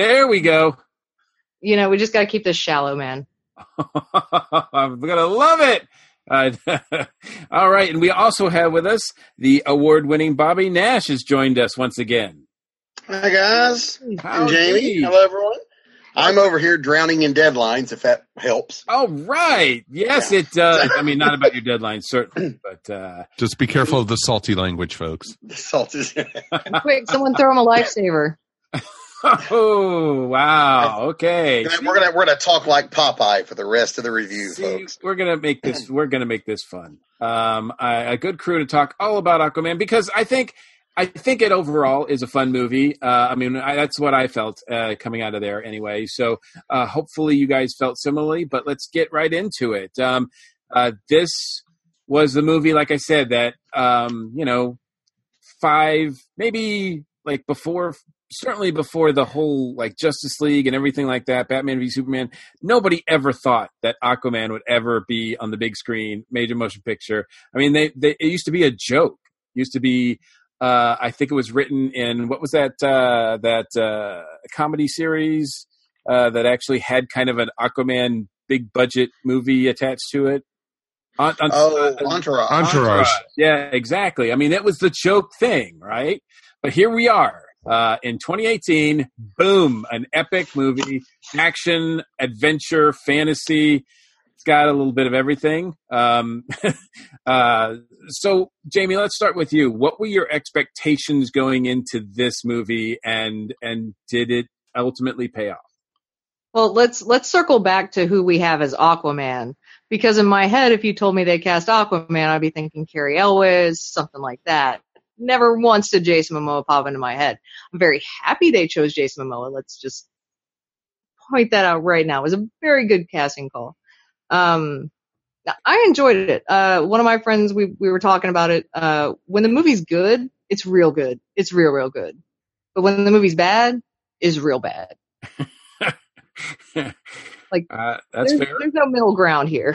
We just got to keep this shallow, man. I'm gonna love it. All right, and we also have with us the award-winning Bobby Nash has joined us once again. Hi, guys. I'm Jamie. Hello, everyone. I'm over here drowning in deadlines, if that helps. All right. Yes, it does. I mean, not about your deadlines, certainly, but... Just be careful of the salty language, folks. The salt is... Quick, someone throw him a lifesaver. Oh, wow. Okay. We're gonna talk like Popeye for the rest of the review, folks. We're gonna make this fun. A good crew to talk all about Aquaman, because I think it overall is a fun movie. That's what I felt coming out of there anyway. So hopefully you guys felt similarly, but let's get right into it. This was the movie, like I said, that, 5, maybe like certainly before the whole like Justice League and everything like that, Batman v Superman, nobody ever thought that Aquaman would ever be on the big screen, major motion picture. I mean, it used to be a joke. It used to be, I think it was written in, what was that comedy series that actually had kind of an Aquaman big budget movie attached to it? Entourage. Yeah, exactly. I mean, it was the joke thing, right? But here we are. In 2018, boom, an epic movie, action, adventure, fantasy. It's got a little bit of everything. So, Jamie, let's start with you. What were your expectations going into this movie, and did it ultimately pay off? Well, let's circle back to who we have as Aquaman, because in my head, if you told me they cast Aquaman, I'd be thinking Cary Elwes, something like that. Never once did Jason Momoa pop into my head. I'm very happy they chose Jason Momoa. Let's just point that out right now. It was a very good casting call. I enjoyed it. One of my friends, we were talking about it. When the movie's good, it's real good. It's real good. But when the movie's bad, it's real bad. Like that's fair. There's no middle ground here.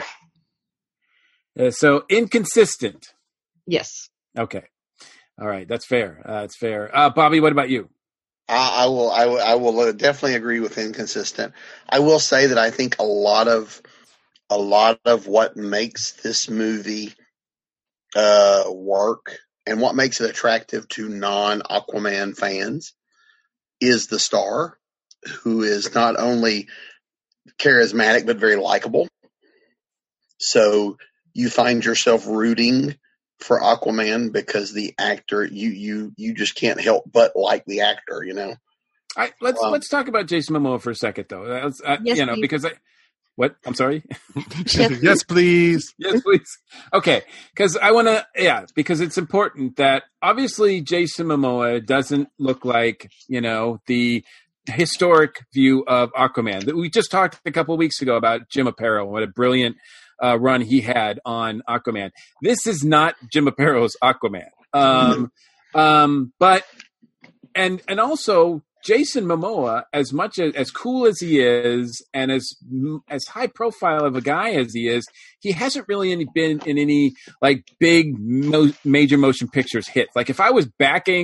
So inconsistent. Yes. Okay. All right, that's fair. That's fair. Bobby, what about you? I will definitely agree with inconsistent. I will say that I think a lot of what makes this movie work and what makes it attractive to non-Aquaman fans is the star, who is not only charismatic but very likable. So you find yourself rooting for Aquaman because the actor, you just can't help but like the actor, you know. Let's talk about Jason Momoa for a second, though. Yes, because what? I'm sorry. Yes, please. Yes, please. Okay, because I want to. Because it's important that obviously Jason Momoa doesn't look like the historic view of Aquaman. We just talked a couple of weeks ago about Jim Aparo. What a brilliant run he had on Aquaman. This is not Jim Aparo's Aquaman. But also Jason Momoa, as much as cool as he is, and as high profile of a guy as he is, he hasn't really been in any like big major motion pictures hit. Like if I was backing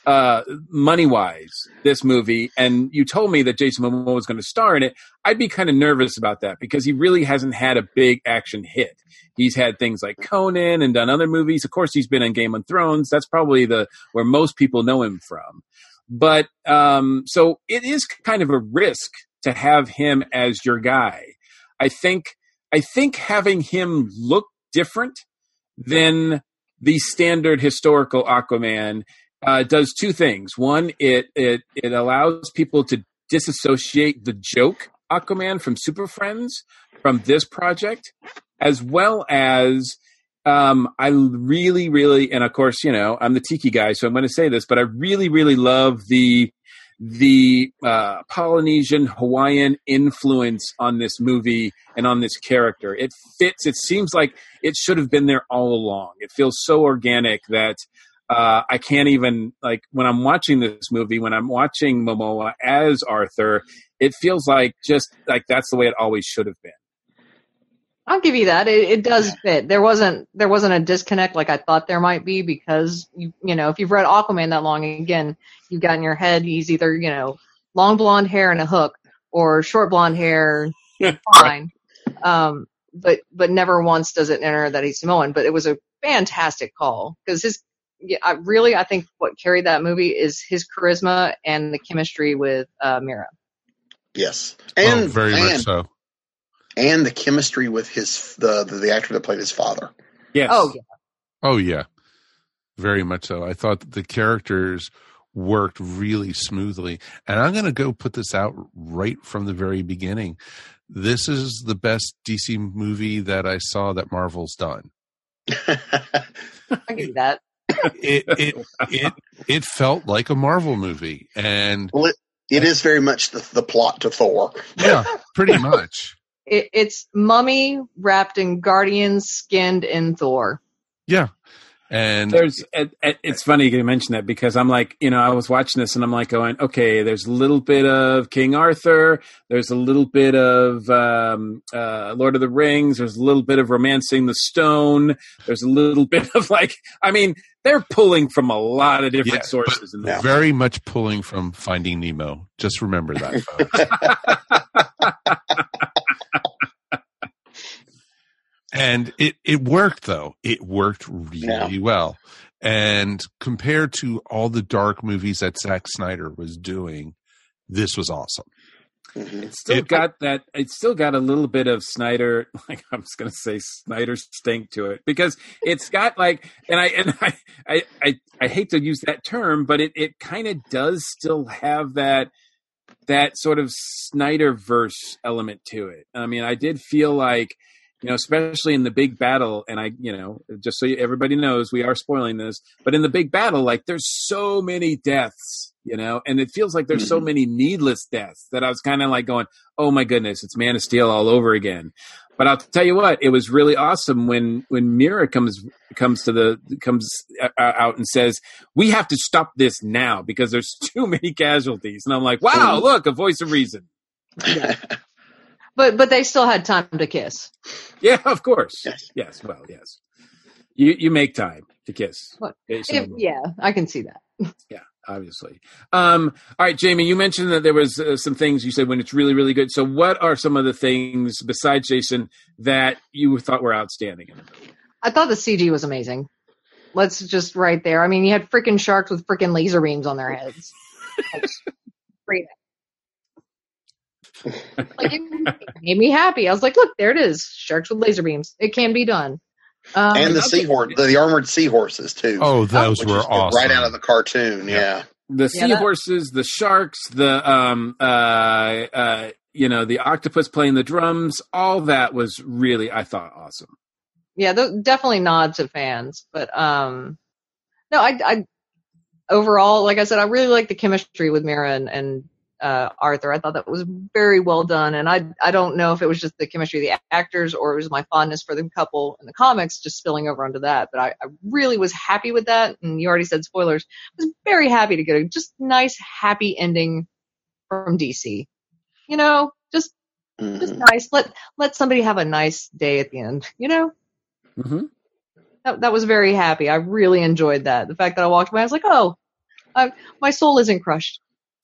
money-wise, this movie, and you told me that Jason Momoa was going to star in it, I'd be kind of nervous about that because he really hasn't had a big action hit. He's had things like Conan and done other movies. Of course, he's been in Game of Thrones. That's probably where most people know him from. But so it is kind of a risk to have him as your guy. I think having him look different than the standard historical Aquaman does two things. One, it allows people to disassociate the joke Aquaman from Super Friends from this project, as well as I really, really, and of course, I'm the Tiki guy, so I'm going to say this, but I really, really love the Polynesian Hawaiian influence on this movie and on this character. It fits. It seems like it should have been there all along. It feels so organic that I can't even, like, when I'm watching this movie, when I'm watching Momoa as Arthur, it feels like just like that's the way it always should have been. I'll give you that. It does fit. There wasn't a disconnect like I thought there might be because if you've read Aquaman that long, again, you've got in your head he's either long blonde hair and a hook or short blonde hair, fine. But never once does it enter that he's Samoan. But it was a fantastic call because I think what carried that movie is his charisma and the chemistry with Mira. Yes, and very much so. And the chemistry with the actor that played his father. Yes. Oh yeah. Very much so. I thought that the characters worked really smoothly. And I'm going to go put this out right from the very beginning. This is the best DC movie that I saw that Marvel's done. I get that. It felt like a Marvel movie. And it is very much the plot to Thor. Yeah, pretty much. It's Mummy wrapped in Guardians, skinned in Thor. Yeah. And it's funny you mention that because I'm like, I was watching this and I'm like going, okay, there's a little bit of King Arthur. There's a little bit of Lord of the Rings. There's a little bit of Romancing the Stone. There's a little bit of they're pulling from a lot of different sources. In this. Very much pulling from Finding Nemo. Just remember that, folks. And it worked, though. It worked really well. And compared to all the dark movies that Zack Snyder was doing, this was awesome. Mm-hmm. It's still got a little bit of Snyder, like I was going to say Snyder stink to it because it's got and I hate to use that term, but it kind of does still have that sort of Snyderverse element to it. I mean, I did feel like, especially in the big battle, and just so everybody knows, we are spoiling this, but in the big battle, there's so many deaths, and it feels like there's so many needless deaths that I was kind of going, oh my goodness, it's Man of Steel all over again. But I'll tell you what, it was really awesome when Mira comes out and says, we have to stop this now because there's too many casualties. And I'm like, wow, look, a voice of reason. Yeah. But they still had time to kiss. Yeah, of course. Yes. Well, yes. You make time to kiss. Yeah, I can see that. Yeah, obviously. All right, Jamie, you mentioned that there was some things you said when it's really, really good. So what are some of the things besides Jason that you thought were outstanding in the movie? I thought the CG was amazing. Let's just right there. I mean, you had freaking sharks with freaking laser beams on their heads. Great. It made me happy. I was like, look, there it is. Sharks with laser beams. It can be done. And the seahorse, the armored seahorses too. Oh, those were awesome. Right out of the cartoon. Yeah. The seahorses, the sharks, the the octopus playing the drums, all that was really, I thought, awesome. Yeah, definitely nod to fans, but no, I overall, like I said, I really like the chemistry with Mira and Arthur. I thought that was very well done, and I don't know if it was just the chemistry of the actors or it was my fondness for the couple in the comics just spilling over onto that, but I really was happy with that, and you already said spoilers. I was very happy to get a just nice, happy ending from DC. Just nice. Let somebody have a nice day at the end, Mm-hmm. That was very happy. I really enjoyed that. The fact that I walked away, I was like, oh, My soul isn't crushed.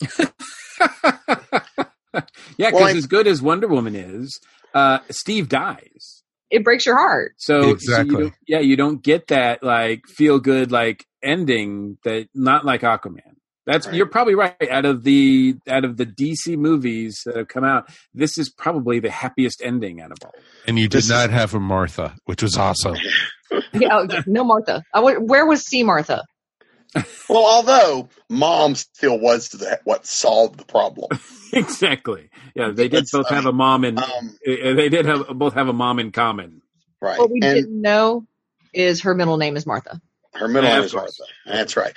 Yeah, because as good as Wonder Woman is, Steve dies. It breaks your heart. So, exactly. You don't get that like feel good like ending that not like Aquaman. You're probably right. Out of the DC movies that have come out, this is probably the happiest ending out of all. And you did not have a Martha, which was awesome. Yeah, no Martha. Where was C. Martha? Well, although Mom still was what solved the problem. Exactly. Yeah, they did both have a mom in. They did both have a mom in common. Right. What we didn't know is her middle name is Martha. Her middle name is Martha. That's right.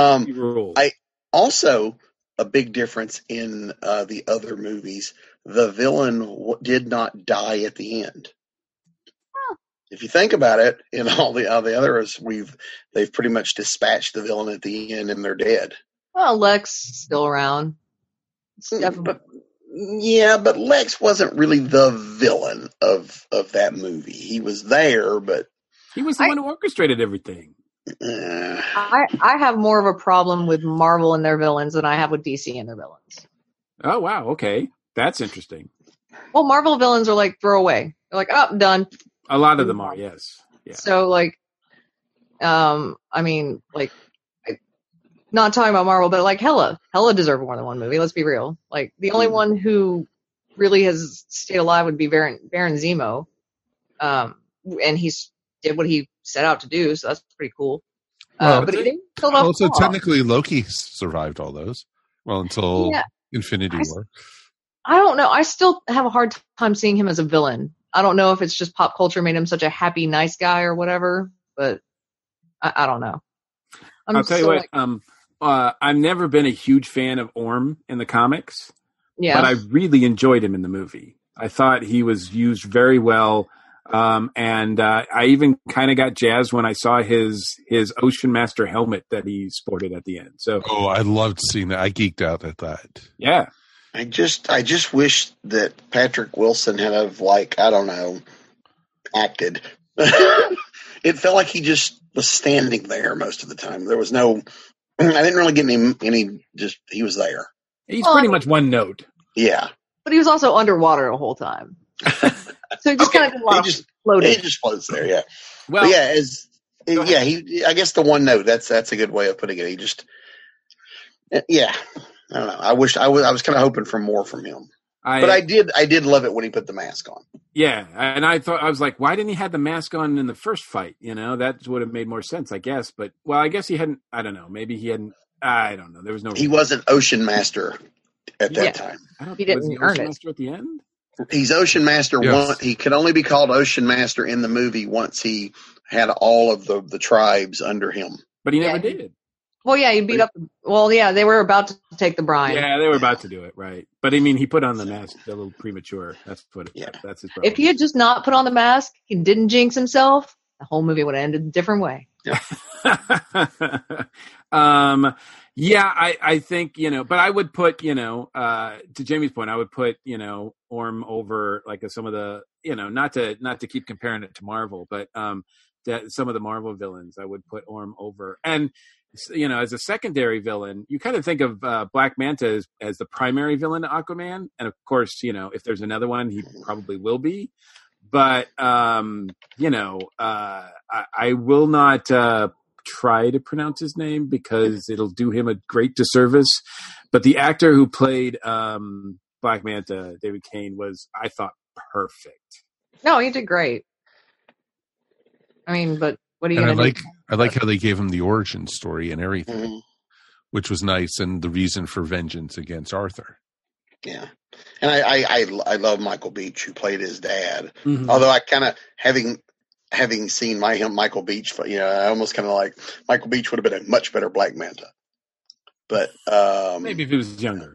Also, a big difference in the other movies, the villain did not die at the end. Oh. If you think about it, in all the others, they've pretty much dispatched the villain at the end and they're dead. Well, Lex still around. But Lex wasn't really the villain of that movie. He was there, but he was the one who orchestrated everything. I have more of a problem with Marvel and their villains than I have with DC and their villains. Oh, wow. Okay. That's interesting. Well, Marvel villains are like throwaway. They're like, oh, done. A lot of them are, yes. Yeah. So, like, I mean, like, not talking about Marvel, but like Hela. Hela deserved more than one movie. Let's be real. Like, the only one who really has stayed alive would be Baron Zemo. And he's did what he set out to do, so that's pretty cool. But he didn't kill off also, Paul. technically, Loki survived all those. Well, until Infinity War. I don't know. I still have a hard time seeing him as a villain. I don't know if it's just pop culture made him such a happy, nice guy or whatever, but I don't know. I'll tell you what, I've never been a huge fan of Orm in the comics, but I really enjoyed him in the movie. I thought he was used very well. And I even kind of got jazzed when I saw his Ocean Master helmet that he sported at the end. So, I loved seeing that. I geeked out at that. Yeah, I just wish that Patrick Wilson had acted. It felt like he just was standing there most of the time. There was no. I didn't really get any. Just he was there. He's pretty much one note. Yeah, but he was also underwater the whole time. So he just kind of did a lot of floating. He just floats there, yeah. Well, I guess the one note. That's a good way of putting it. He just, I don't know. I was kind of hoping for more from him, but I did love it when he put the mask on. Yeah, and I was like, why didn't he have the mask on in the first fight? You know, that would have made more sense, I guess. But I guess he hadn't. I don't know. Maybe he hadn't. I don't know. There was no. He wasn't Ocean Master at that time. He didn't earn Ocean it. Master at the end. He's Ocean Master. Yes. He could only be called Ocean Master in the movie once he had all of the tribes under him. But he never did. Well, yeah, he beat up. Well, yeah, they were about to take the brine. Yeah, they were about to do it, right? But I mean, he put on the mask a little premature. That's what. That's his problem. If he had just not put on the mask, he didn't jinx himself, the whole movie would have ended a different way. I think, but I would put, to Jamie's point, I would put, Orm over like some of the, not to keep comparing it to Marvel, but some of the Marvel villains, I would put Orm over. And, as a secondary villain, you kind of think of Black Manta as the primary villain to Aquaman. And of course, if there's another one, he probably will be. But, I will not try to pronounce his name because it'll do him a great disservice. But the actor who played Black Manta, David Kane, was, I thought, perfect. No, he did great. I mean, but what are you going to do? I like how they gave him the origin story and everything, which was nice, and the reason for vengeance against Arthur. Yeah. And I love Michael Beach, who played his dad. Mm-hmm. Although I kind of, having seen Michael Beach, I almost kind of like Michael Beach would have been a much better Black Manta. But maybe if he was younger.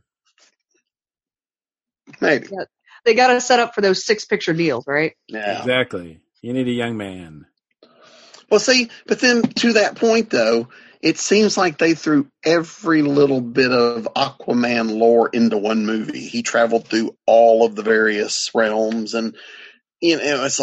Maybe. Yeah. They got to set up for those 6-picture deals, right? Yeah. Exactly. You need a young man. Well, see, but then to that point, though, it seems like they threw every little bit of Aquaman lore into one movie. He traveled through all of the various realms, and it's like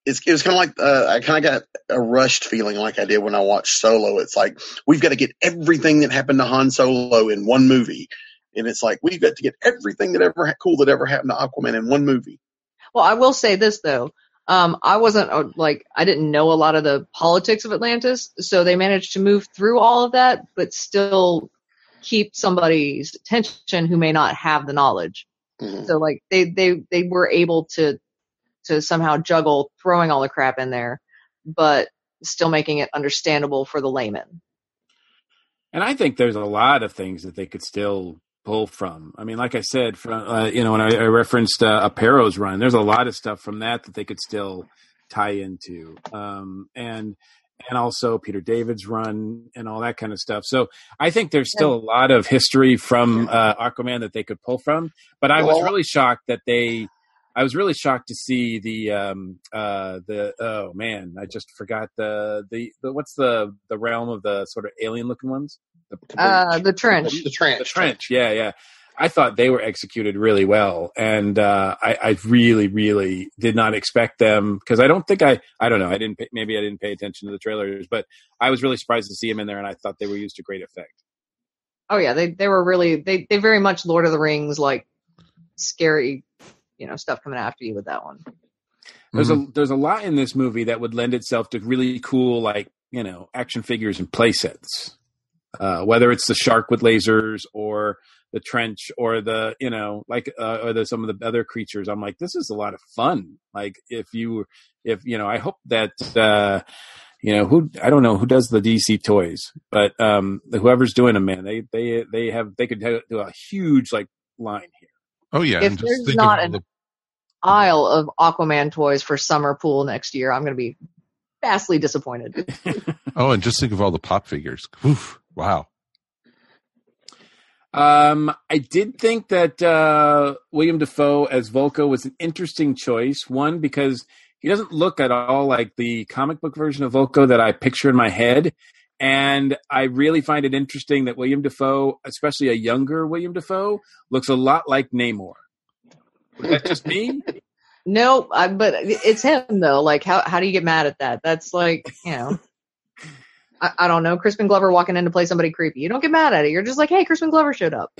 it was kind of like I kind of got a rushed feeling like I did when I watched Solo. It's like we've got to get everything that happened to Han Solo in one movie, and it's like we've got to get everything that ever happened to Aquaman in one movie. Well, I will say this though. I wasn't I didn't know a lot of the politics of Atlantis, so they managed to move through all of that, but still keep somebody's attention who may not have the knowledge. Mm-hmm. So like they were able to somehow juggle throwing all the crap in there, but still making it understandable for the layman. And I think there's a lot of things that they could still pull from. I mean, like I said, from when I referenced Apparo's run, there's a lot of stuff from that they could still tie into, and also Peter David's run and all that kind of stuff. So I think there's still a lot of history from Aquaman that they could pull from. But I was really shocked that I was really shocked to see the oh man, I just forgot the what's the realm of the sort of alien looking ones? The trench. The trench. Yeah. I thought they were executed really well, and I really, really did not expect them, because I don't think I don't know. I didn't pay attention to the trailers, but I was really surprised to see them in there, and I thought they were used to great effect. Oh yeah, they were really they very much Lord of the Rings, like scary, stuff coming after you with that one. There's a lot in this movie that would lend itself to really cool, action figures and play sets. Whether it's the shark with lasers or the trench or the, or some of the other creatures, I'm like, this is a lot of fun. Like I hope that, I don't know who does the DC toys, but, whoever's doing them, man, they could do a huge line here. Oh yeah. If there's not an aisle of Aquaman toys for summer pool next year, I'm going to be vastly disappointed. Oh, and just think of all the pop figures. Oof, wow. I did think that William Dafoe as Vulko was an interesting choice. One, because he doesn't look at all like the comic book version of Vulko that I picture in my head. And I really find it interesting that William Dafoe, especially a younger William Dafoe, looks a lot like Namor. Is that just me? No, but it's him though. Like, how do you get mad at that? That's like, I don't know, Crispin Glover walking in to play somebody creepy. You don't get mad at it. You're just like, hey, Crispin Glover showed up.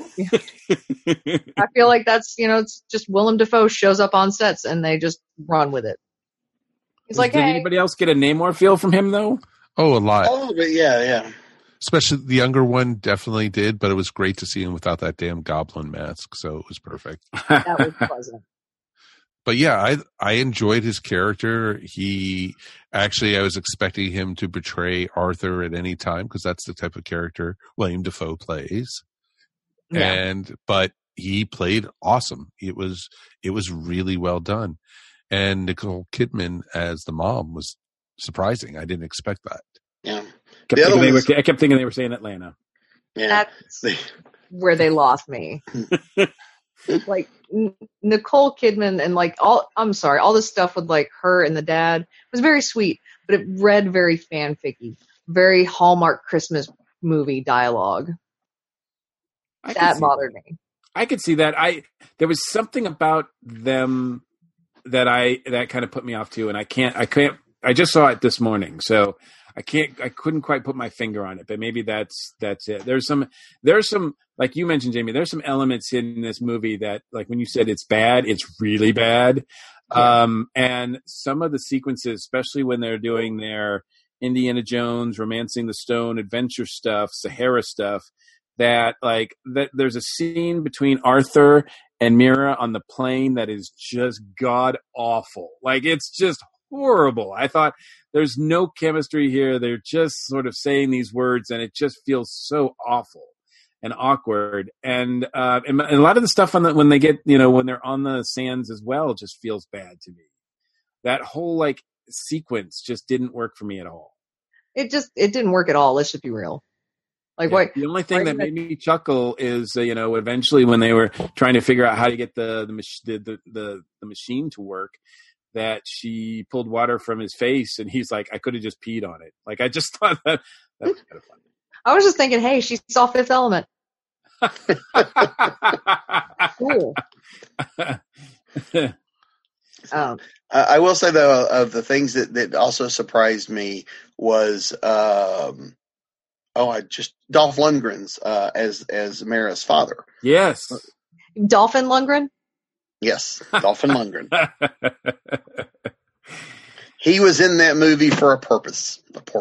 I feel like that's, it's just Willem Dafoe shows up on sets and they just run with it. He's like, did anybody else get a Namor feel from him though? Oh, a lot. Oh, but yeah. Especially the younger one definitely did, but it was great to see him without that damn goblin mask, so it was perfect. That was pleasant. But yeah, I enjoyed his character. I was expecting him to betray Arthur at any time, because that's the type of character William Dafoe plays. Yeah. But he played awesome. It was really well done. And Nicole Kidman as the mom was surprising. I didn't expect that. Yeah. I kept thinking they were saying Atlanta. Yeah. That's where they lost me. Like Nicole Kidman and all this stuff with like her and the dad was very sweet, but it read very fanficky, very Hallmark Christmas movie dialogue. That bothered me. I could see that. There was something about them that kind of put me off too, and I just saw it this morning, so I couldn't quite put my finger on it, but maybe that's it. There's some, like you mentioned, Jamie, there's some elements in this movie that, like when you said it's bad, it's really bad. Yeah. And some of the sequences, especially when they're doing their Indiana Jones, Romancing the Stone, adventure stuff, Sahara stuff, that there's a scene between Arthur and Mira on the plane that is just god awful. Like, it's just horrible. I thought, there's no chemistry here. They're just sort of saying these words, and it just feels so awful and awkward. And a lot of the stuff when they get, when they're on the sands as well, just feels bad to me. That whole sequence just didn't work for me at all. It didn't work at all. Let's just be real. What? The only thing that made me chuckle is, eventually when they were trying to figure out how to get the machine to work, that she pulled water from his face, and he's like, I could have just peed on it. Like, I just thought that was kind of funny. I was just thinking, hey, she saw Fifth Element. Cool. I will say though, of the things that also surprised me was Dolph Lundgren's as Mara's father. Yes, Dolphin Lundgren. Yes, Dolphin Lundgren. He was in that movie for a purpose.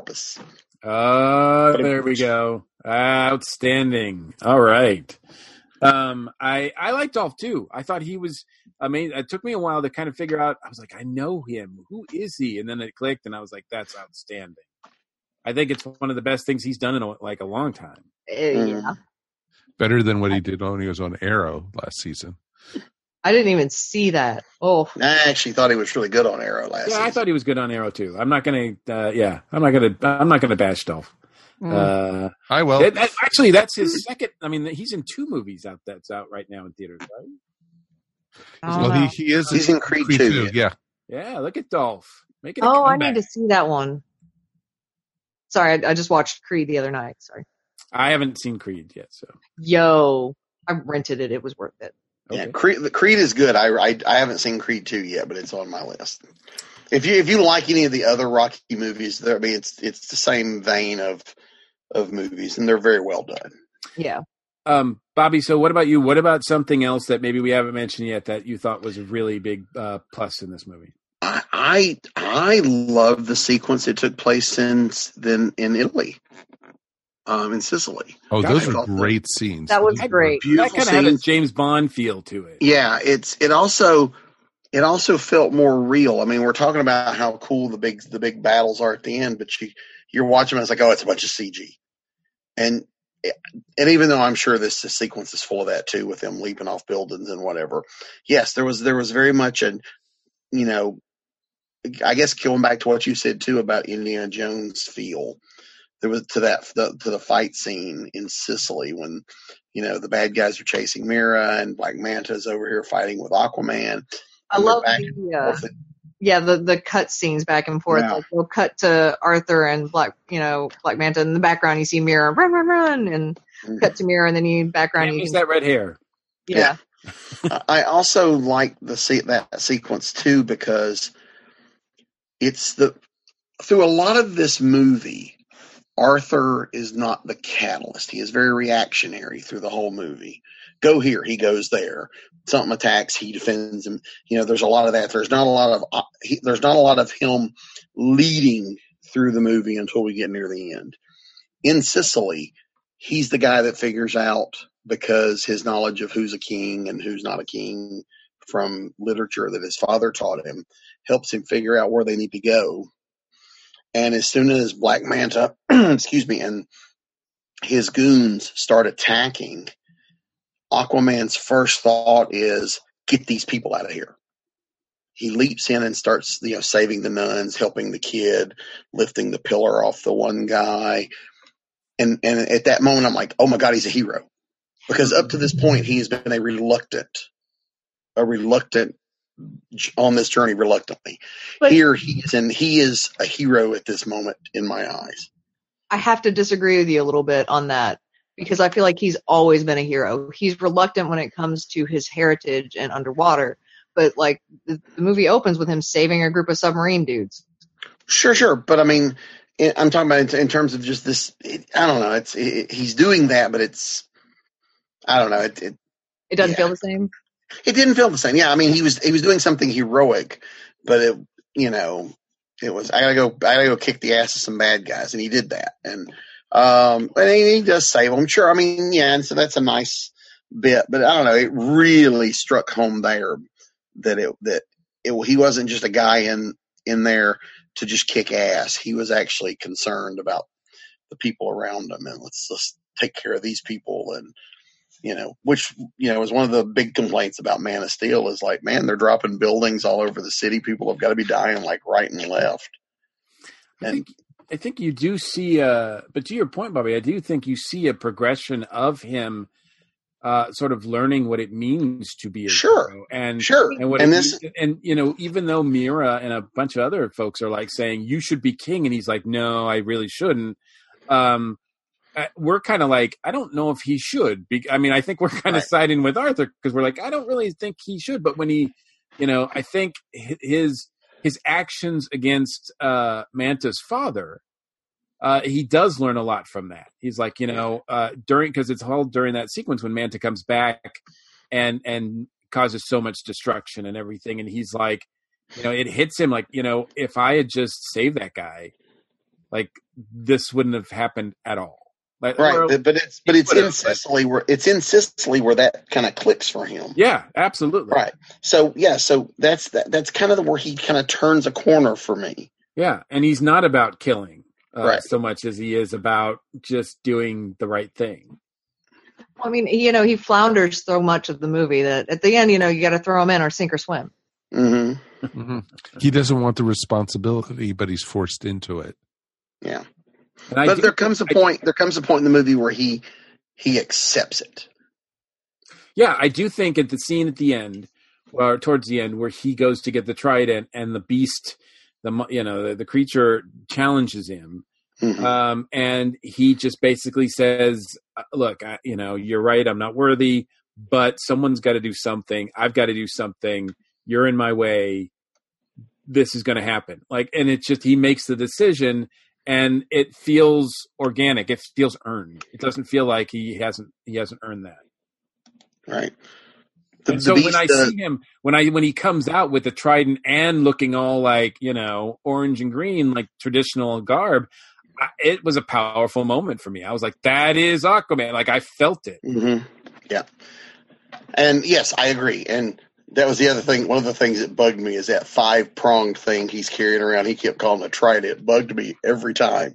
There we go. Outstanding. All right. I like Dolph too. I thought he was amazing. It took me a while to kind of figure out. I was like, I know him. Who is he? And then it clicked, and I was like, that's outstanding. I think it's one of the best things he's done in a long time. Yeah. Better than what he did when he was on Arrow last season. I didn't even see that. Oh, I actually thought he was really good on Arrow last season. I thought he was good on Arrow too. I'm not gonna bash Dolph. I will. Actually, that's his second. I mean, he's in 2 movies that's out right now in theaters, right? Well, he is. He's in Creed 2. Yeah. Yeah. Look at Dolph making. I need to see that one. Sorry, I just watched Creed the other night. Sorry. I haven't seen Creed yet, so. Yo, I rented it. It was worth it. Okay. Yeah, Creed is good. I haven't seen Creed 2 yet, but it's on my list. If you like any of the other Rocky movies, I mean it's the same vein of movies, and they're very well done. Yeah. Bobby, so what about you? What about something else that maybe we haven't mentioned yet that you thought was a really big plus in this movie? I love the sequence that took place in Italy. In Sicily. Oh, those were great scenes. That was great. That kind of had a James Bond feel to it. Yeah, it also felt more real. I mean, we're talking about how cool the big battles are at the end, but you're watching them, it's like, oh, it's a bunch of CG. And even though I'm sure this sequence is full of that too, with them leaping off buildings and whatever. Yes, there was very much I guess going back to what you said too about Indiana Jones feel. There was to the fight scene in Sicily when, the bad guys are chasing Mira and Black Manta's over here fighting with Aquaman. I love the cut scenes back and forth. Yeah. Like we'll cut to Arthur and Black Manta in the background. You see Mira run, and cut to Mira, and then background. Use that red hair. Yeah. I also like that sequence too because it's through a lot of this movie. Arthur is not the catalyst. He is very reactionary through the whole movie. Go here, he goes there. Something attacks, he defends him. There's a lot of that. There's not a lot of him leading through the movie until we get near the end. In Sicily, he's the guy that figures out, because his knowledge of who's a king and who's not a king from literature that his father taught him helps him figure out where they need to go. And as soon as Black Manta, and his goons start attacking, Aquaman's first thought is, get these people out of here. He leaps in and starts, saving the nuns, helping the kid, lifting the pillar off the one guy. And at that moment, I'm like, oh my God, he's a hero. Because up to this point, he has been a reluctant on this journey reluctantly. But here he is a hero at this moment in my eyes. I have to disagree with you a little bit on that because I feel like he's always been a hero. He's reluctant when it comes to his heritage and underwater, but like the movie opens with him saving a group of submarine dudes. Sure. But I mean, I'm talking about in terms of just this, I don't know. He's doing that, but I don't know. It doesn't feel the same. It didn't feel the same. Yeah, I mean, he was doing something heroic, but it was I gotta go kick the ass of some bad guys, and he did that, and he does save them. Sure, I mean, yeah, and so that's a nice bit, but I don't know. It really struck home there that he wasn't just a guy in there to just kick ass. He was actually concerned about the people around him, and let's take care of these people, and which was one of the big complaints about Man of Steel is like, man, they're dropping buildings all over the city. People have got to be dying like right and left. I think you do see, but to your point, Bobby, I do think you see a progression of him sort of learning what it means to be a hero. And even though Mira and a bunch of other folks are like saying, you should be king. And he's like, no, I really shouldn't. We're kind of like, I don't know if he should. I think we're kind of siding with Arthur because we're like, I don't really think he should. But when he I think his actions against Manta's father, he does learn a lot from that. He's like, because it's all during that sequence when Manta comes back and causes so much destruction and everything. And he's like, it hits him like, if I had just saved that guy, like this wouldn't have happened at all. Like, right. But it's in Sicily where that kind of clicks for him. Yeah, absolutely. Right. So that's kind of where he kind of turns a corner for me. Yeah. And he's not about killing right. so much as he is about just doing the right thing. I mean, he flounders so much of the movie that at the end, you got to throw him in or sink or swim. Mm-hmm. Mm-hmm. He doesn't want the responsibility, but he's forced into it. Yeah. But there comes a point in the movie where he accepts it. Yeah, I do think at the scene at the end, or towards the end, where he goes to get the trident and the beast, the creature challenges him, and he just basically says, "Look, you're right. I'm not worthy, but someone's got to do something. I've got to do something. You're in my way. This is going to happen." And it's just he makes the decision. And it feels organic. It feels earned. It doesn't feel like he hasn't earned that. Right. So when I see him, when he comes out with the trident and looking all like, orange and green, like traditional garb, it was a powerful moment for me. I was like, that is Aquaman. Like I felt it. Mm-hmm. Yeah. And yes, I agree. And that was the other thing. One of the things that bugged me is that 5-pronged thing he's carrying around. He kept calling it a trident. It bugged me every time.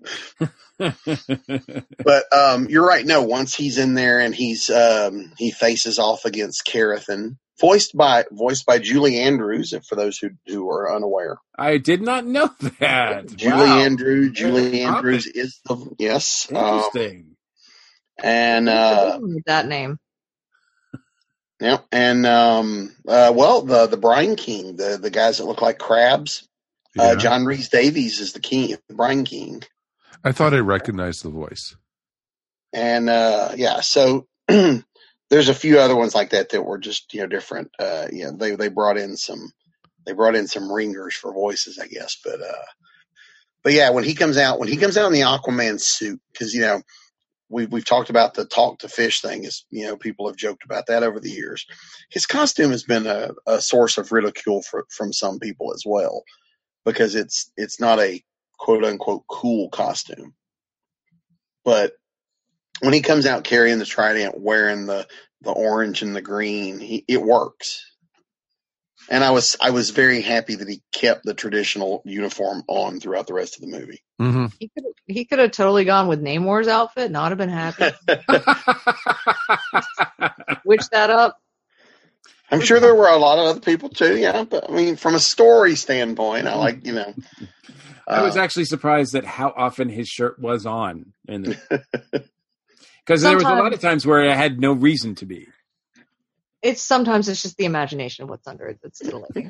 But you're right. No, once he's in there and he faces off against Carathan, voiced by Julie Andrews. For those who are unaware, I did not know that. Julie Andrews is the yes. Interesting. And that name. Yeah, and the Brine King, the guys that look like crabs. Yeah. John Rhys Davies is the king, the Brine King. I thought I recognized the voice. And so there's a few other ones like that were just different. They brought in some ringers for voices, I guess. But yeah, when he comes out in the Aquaman suit, because We've talked about the talk to fish thing. Is people have joked about that over the years. His costume has been a source of ridicule from some people as well, because it's not a quote unquote cool costume. But when he comes out carrying the trident, wearing the orange and the green, it works. And I was very happy that he kept the traditional uniform on throughout the rest of the movie. Mm-hmm. He could have totally gone with Namor's outfit, not have been happy. Switch that up. I'm sure there were a lot of other people too, yeah. But I mean, from a story standpoint, I like, I was actually surprised at how often his shirt was on, because there was a lot of times where it had no reason to be. Sometimes it's just the imagination of what's under it that's titillating.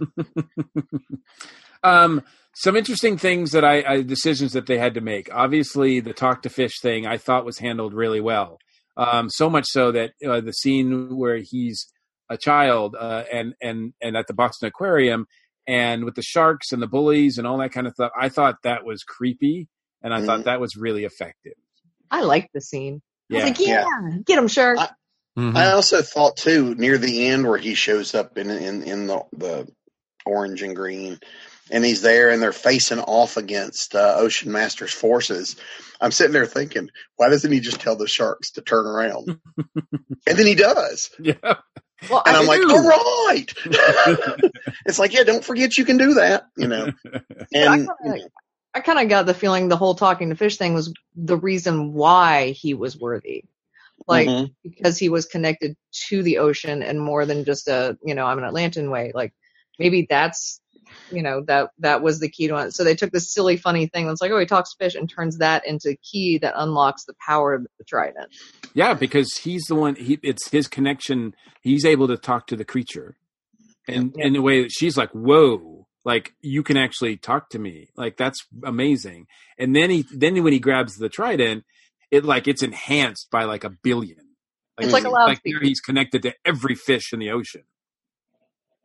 Some interesting things decisions that they had to make. Obviously, the talk to fish thing I thought was handled really well. So much so that the scene where he's a child and at the Boston Aquarium and with the sharks and the bullies and all that kind of stuff, I thought that was creepy, and I thought that was really effective. I liked the scene. Yeah. I was like, get him, shark. I also thought too, near the end where he shows up in the orange and green, and he's there and they're facing off against Ocean Master's forces. I'm sitting there thinking, why doesn't he just tell the sharks to turn around? And then he does. Yeah. Well, and I'm like, all right. It's like, yeah, don't forget you can do that, And I kind of got the feeling the whole talking to fish thing was the reason why he was worthy. Because he was connected to the ocean and more than just I'm an Atlantean way. Like maybe that's, that was the key to it. So they took this silly, funny thing that's like, oh, he talks fish and turns that into key that unlocks the power of the trident. Yeah, because he's the one, it's his connection. He's able to talk to the creature and in a way that she's like, whoa, like you can actually talk to me. Like that's amazing. And then when he grabs the trident, it's enhanced by like 1 billion. It's like a loudspeaker. He's connected to every fish in the ocean.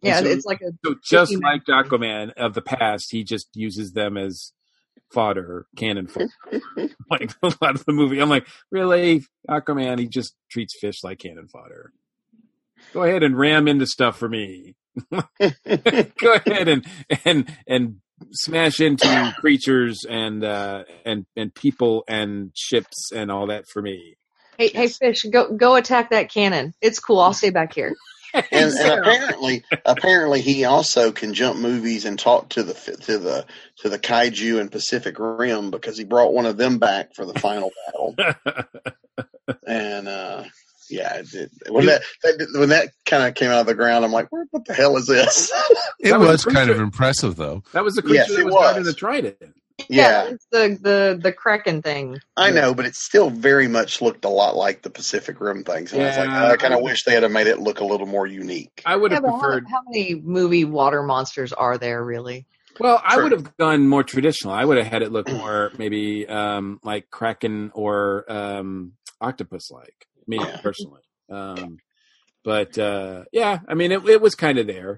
Yeah, so, it's like so just like Aquaman of the past, he just uses them as fodder, cannon fodder. Like a lot of the movie, I'm like, really, Aquaman? He just treats fish like cannon fodder. Go ahead and ram into stuff for me. Go ahead and smash into creatures and people and ships and all that for me. Hey, fish, go attack that cannon. It's cool. I'll stay back here. And apparently he also can jump movies and talk to the kaiju in Pacific Rim, because he brought one of them back for the final battle. And when that kind of came out of the ground, I'm like, what the hell is this? It was kind of impressive, though. That was the creature that was guarding the trident. Yeah, it's the Kraken thing. I know, but it still very much looked a lot like the Pacific Rim things. And I was like, I kind of wish they had made it look a little more unique. I would have preferred. How many movie water monsters are there, really? Well, I would have gone more traditional. I would have had it look more maybe like Kraken or octopus-like, me personally. But I mean, it was kind of there.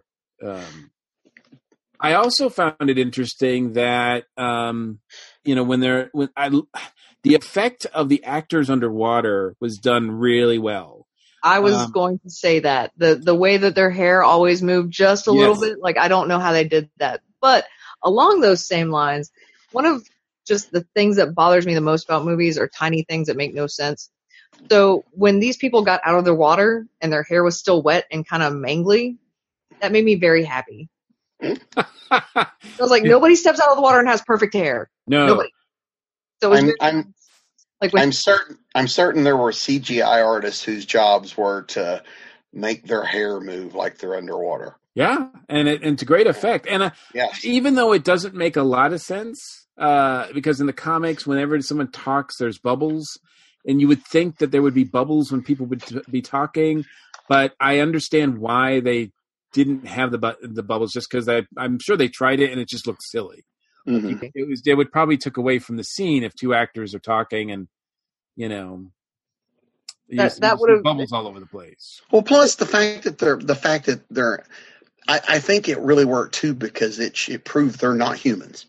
I also found it interesting that the effect of the actors underwater was done really well. I was going to say that the way that their hair always moved just a little bit, like I don't know how they did that. But along those same lines, one of just the things that bothers me the most about movies are tiny things that make no sense. So when these people got out of the water and their hair was still wet and kind of mangly, that made me very happy. I was like, nobody steps out of the water and has perfect hair. No, nobody. So I'm certain there were CGI artists whose jobs were to make their hair move like they're underwater. Yeah, and to great effect. And even though it doesn't make a lot of sense, because in the comics, whenever someone talks, there's bubbles, and you would think that there would be bubbles when people would be talking, but I understand why they didn't have the bubbles, just because I'm sure they tried it and it just looked silly. Mm-hmm. It would probably took away from the scene if two actors are talking and that would have bubbles all over the place. Well, plus the fact that they're I think it really worked too, because it proved they're not humans.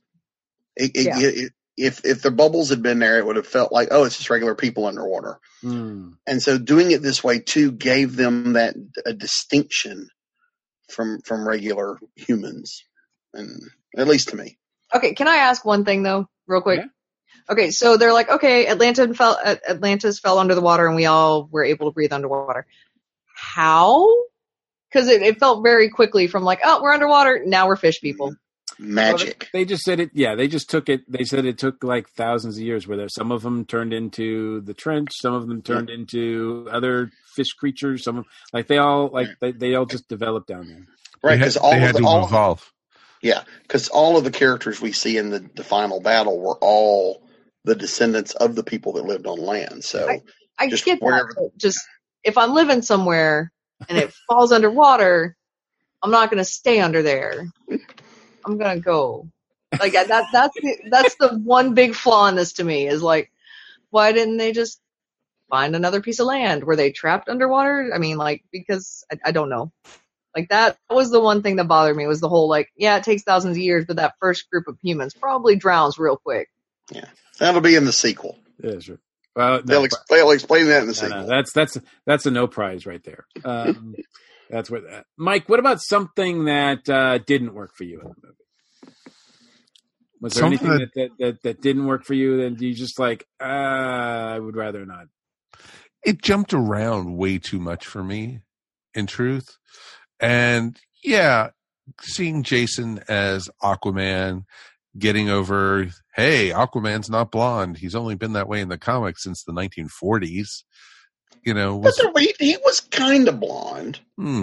If the bubbles had been there, it would have felt like, oh, it's just regular people underwater. And so doing it this way too gave them a distinction from regular humans, and at least to me. Okay, can I ask one thing though, real quick? Yeah. Okay, so they're like, okay, Atlantis fell under the water, and we all were able to breathe underwater. How? Because it felt very quickly from like, oh, we're underwater, now we're fish people. Magic. Well, they just said it. Yeah, they just took it. They said it took like thousands of years. Where some of them turned into the trench, some of them turned into other fish creatures. Some they all just developed down there. Right, because they had to evolve. Yeah, because all of the characters we see in the final battle were all the descendants of the people that lived on land. So I just get that. Just if I'm living somewhere and it falls underwater, I'm not going to stay under there. I'm going to go. Like that's the one big flaw in this to me, is like, why didn't they just find another piece of land? Were they trapped underwater? I mean, like, because I don't know. Like that was the one thing that bothered me, was the whole like, yeah, it takes thousands of years, but that first group of humans probably drowns real quick. Yeah, that'll be in the sequel. Yeah, sure. Well, they'll explain that in the sequel. No, that's a no prize right there. That's what. Mike, what about something that didn't work for you in the movie? Was there anything that didn't work for you? Then you just like, I would rather not. It jumped around way too much for me, in truth. And yeah, seeing Jason as Aquaman, getting over, hey, Aquaman's not blonde. He's only been that way in the comics since the 1940s. He was kind of blonde.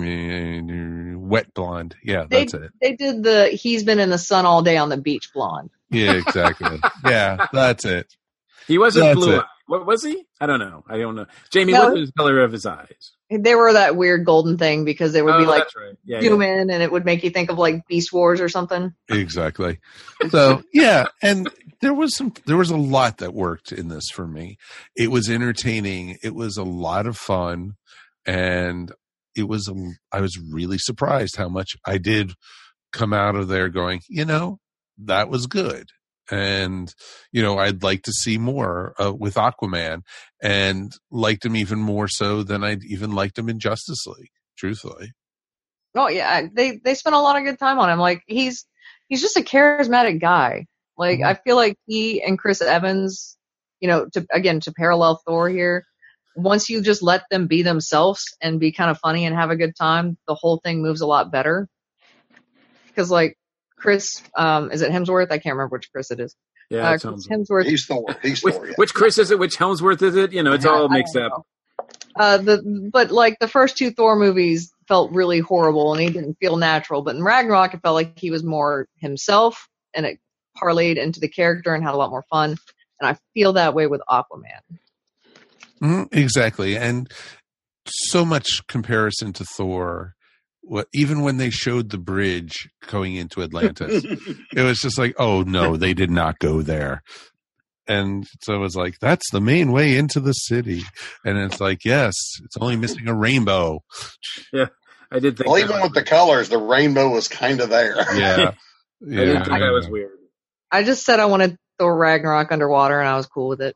Wet blonde. Yeah, that's it. They did he's been in the sun all day on the beach blonde. Yeah, exactly. Yeah, that's it. He wasn't blue-eyed. What was he? I don't know. Jamie, what was the color of his eyes? They were that weird golden thing, because they would be like right. human, and it would make you think of like Beast Wars or something. Exactly. So yeah, and there was a lot that worked in this for me. It was entertaining. It was a lot of fun, and I was really surprised how much I did come out of there going, that was good. And, I'd like to see more with Aquaman, and liked him even more so than I'd even liked him in Justice League, truthfully. Oh yeah, they spent a lot of good time on him. Like he's just a charismatic guy. Like I feel like he and Chris Evans, to parallel Thor here, once you just let them be themselves and be kind of funny and have a good time, the whole thing moves a lot better. Because like Chris, is it Hemsworth? I can't remember which Chris it is. Yeah, Chris Hemsworth. He's Thor. Which Chris is it? Which Hemsworth is it? It's all mixed up. But like the first two Thor movies felt really horrible and he didn't feel natural. But in Ragnarok, it felt like he was more himself and it parlayed into the character and had a lot more fun. And I feel that way with Aquaman. Exactly. And so much comparison to Thor. Even when they showed the bridge going into Atlantis, it was just like, oh no, they did not go there. And so it was like, that's the main way into the city. And it's like, yes, it's only missing a rainbow. Yeah, I did think. Well, even with the colors, the rainbow was kind of there. Yeah. I did think that was weird. I just said I wanted Thor Ragnarok underwater and I was cool with it.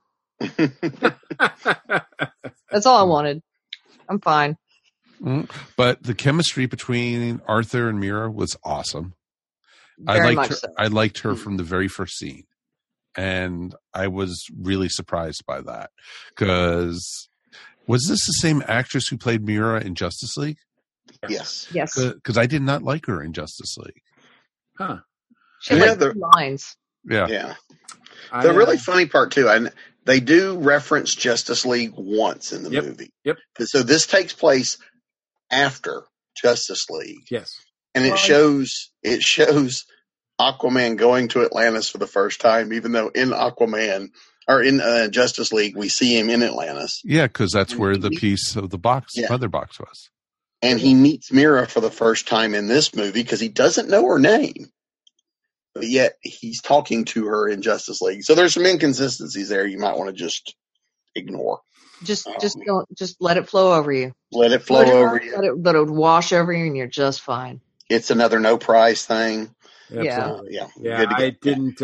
That's all I wanted. I'm fine. But the chemistry between Arthur and Mira was awesome. Very much so. I liked her from the very first scene. And I was really surprised by that. Because was this the same actress who played Mira in Justice League? Yes. Yes. Because I did not like her in Justice League. Huh. She had like 2 lines. Yeah. Yeah. The really funny part, too, and they do reference Justice League once in the movie. Yep. So this takes place after Justice League. Yes. And it shows Aquaman going to Atlantis for the first time, even though in Aquaman or in Justice League we see him in Atlantis. Yeah, because that's where the piece of the mother box was. And he meets Mira for the first time in this movie because he doesn't know her name, but yet he's talking to her in Justice League. So there's some inconsistencies there you might want to just ignore. Just let it flow over you. Let it flow over you. Let it wash over you, and you're just fine. It's another no prize thing. Absolutely. Yeah. I didn't.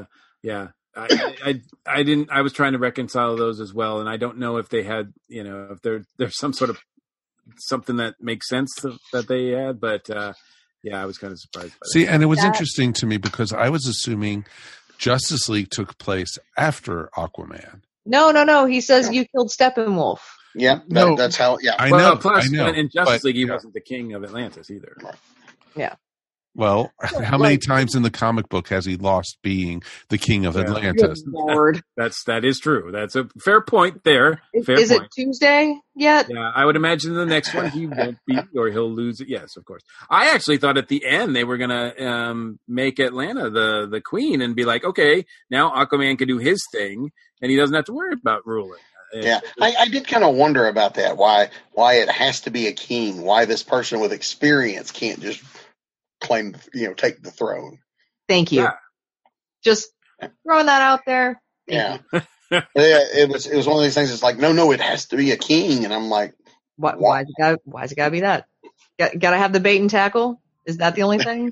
I didn't. I was trying to reconcile those as well, and I don't know if they had. If there's some sort of something that makes sense that they had, but I was kind of surprised by that. See, and it was interesting to me because I was assuming Justice League took place after Aquaman. No. He says you killed Steppenwolf. Yeah, that's how. Yeah, I know. Plus, I know, in Justice League, he wasn't the king of Atlantis either. Yeah. Well, how many times in the comic book has he lost being the king of Atlantis? Good Lord. That is true. That's a fair point there. Is it Tuesday yet? Yeah, I would imagine the next one he won't be, or he'll lose it. Yes, of course. I actually thought at the end they were going to make Atlanta the queen and be like, okay, now Aquaman can do his thing and he doesn't have to worry about ruling. Yeah, I did kind of wonder about that. Why it has to be a king? Why this person with experience can't just claim, take the throne? Thank you. Yeah. Just throwing that out there. Yeah. It was one of these things. It's like, no, it has to be a king, and I'm like, why's it gotta be that? Gotta have the bait and tackle? Is that the only thing?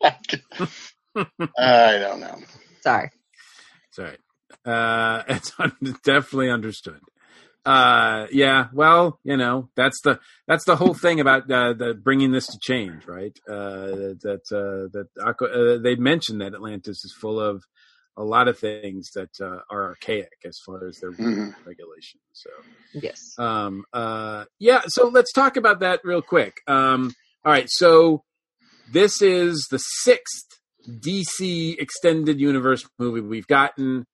I don't know. Sorry. It's definitely understood. Well, that's the whole thing about the bringing this to change, right? They mentioned that Atlantis is full of a lot of things that are archaic as far as their regulations. So yes, So let's talk about that real quick. All right, so this is the 6th DC extended universe movie we've gotten.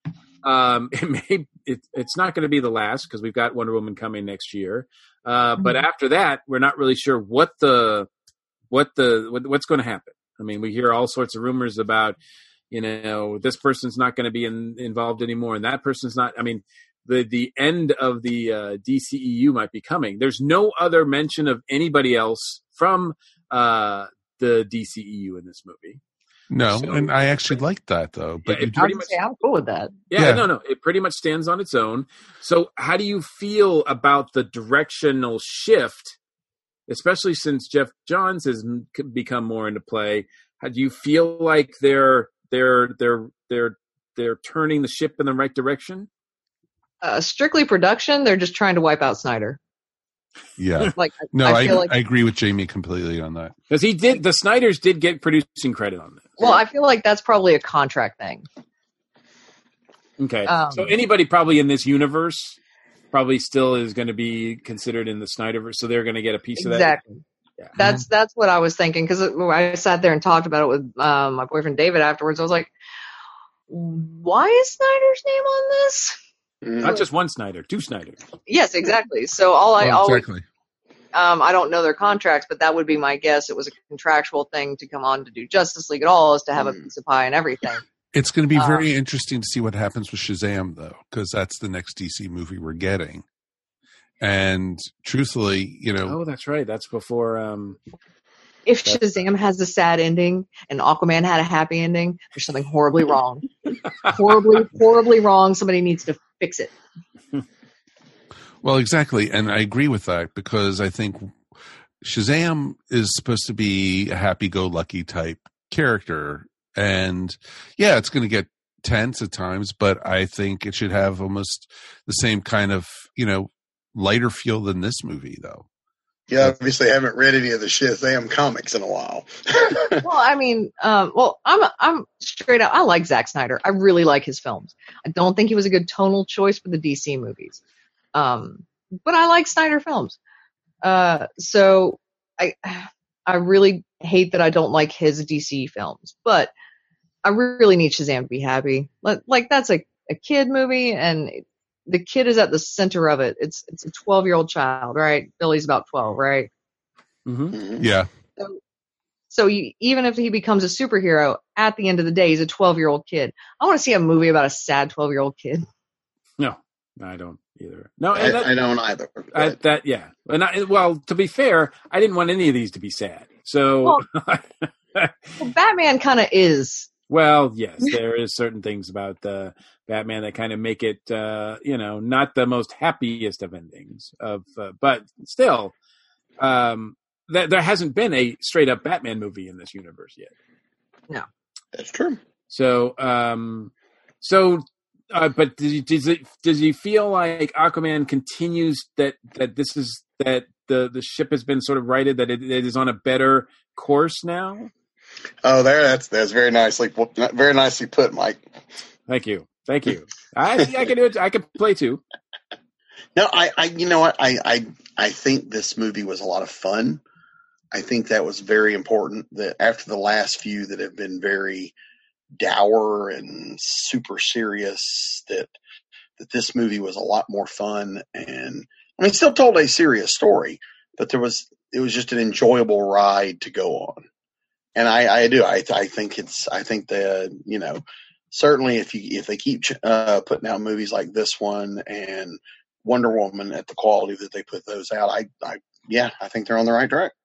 It's not going to be the last because we've got Wonder Woman coming next year. But after that, we're not really sure what's going to happen. I mean, we hear all sorts of rumors about, this person's not going to be involved anymore, and that person's not. I mean, the end of the DCEU might be coming. There's no other mention of anybody else from the DCEU in this movie. No, and I actually like that though. But I'm cool with that. Yeah, no, it pretty much stands on its own. So, how do you feel about the directional shift especially since Jeff Johns has become more into play. How do you feel like they're turning the ship in the right direction? Strictly production, they're just trying to wipe out Snyder. Yeah. Like, no, I feel like, I agree with Jamie completely on that. Because the Snyders did get producing credit on this. Well, I feel like that's probably a contract thing. Okay. So anybody probably in this universe probably still is going to be considered in the Snyderverse, so they're going to get a piece of that. Exactly. Yeah. That's what I was thinking, because I sat there and talked about it with my boyfriend David afterwards. I was like, why is Snyder's name on this? Not just one Snyder, two Snyders. Yes, exactly. So exactly. I don't know their contracts, but that would be my guess. It was a contractual thing to come on to do Justice League at all, is to have a piece of pie and everything. It's going to be very interesting to see what happens with Shazam, though, because that's the next DC movie we're getting. And truthfully, oh, that's right. That's before. If Shazam has a sad ending and Aquaman had a happy ending, there's something horribly wrong. horribly wrong. Somebody needs to fix it. Well, exactly. And I agree with that, because I think Shazam is supposed to be a happy-go-lucky type character. And yeah, it's going to get tense at times, but I think it should have almost the same kind of, lighter feel than this movie, though. You obviously haven't read any of the Shazam comics in a while. Well, I mean, I'm straight up. I like Zack Snyder. I really like his films. I don't think he was a good tonal choice for the DC movies. But I like Snyder films. So I really hate that I don't like his DC films, but I really need Shazam to be happy. Like, that's a kid movie, and the kid is at the center of it. It's a 12-year-old child, right? Billy's about 12, right? Mm-hmm. Yeah. So even if he becomes a superhero, at the end of the day, he's a 12-year-old kid. I want to see a movie about a sad 12-year-old kid. No, I don't either. No, I don't either. Well, to be fair, I didn't want any of these to be sad. So, well, Batman kind of is. Well, yes, there is certain things about Batman that kind of make it, not the most happiest of endings but still, there hasn't been a straight up Batman movie in this universe yet. No, that's true. So, but does he feel like Aquaman continues that the ship has been sort of righted, that it is on a better course now? Oh, that's very nicely put, Mike. Thank you. I can do it. I can play too. No, you know what? I think this movie was a lot of fun. I think that was very important, that after the last few that have been very dour and super serious, that this movie was a lot more fun. And I mean, still told a serious story, but it was just an enjoyable ride to go on. And I think certainly if they keep putting out movies like this one and Wonder Woman at the quality that they put those out, I think they're on the right track.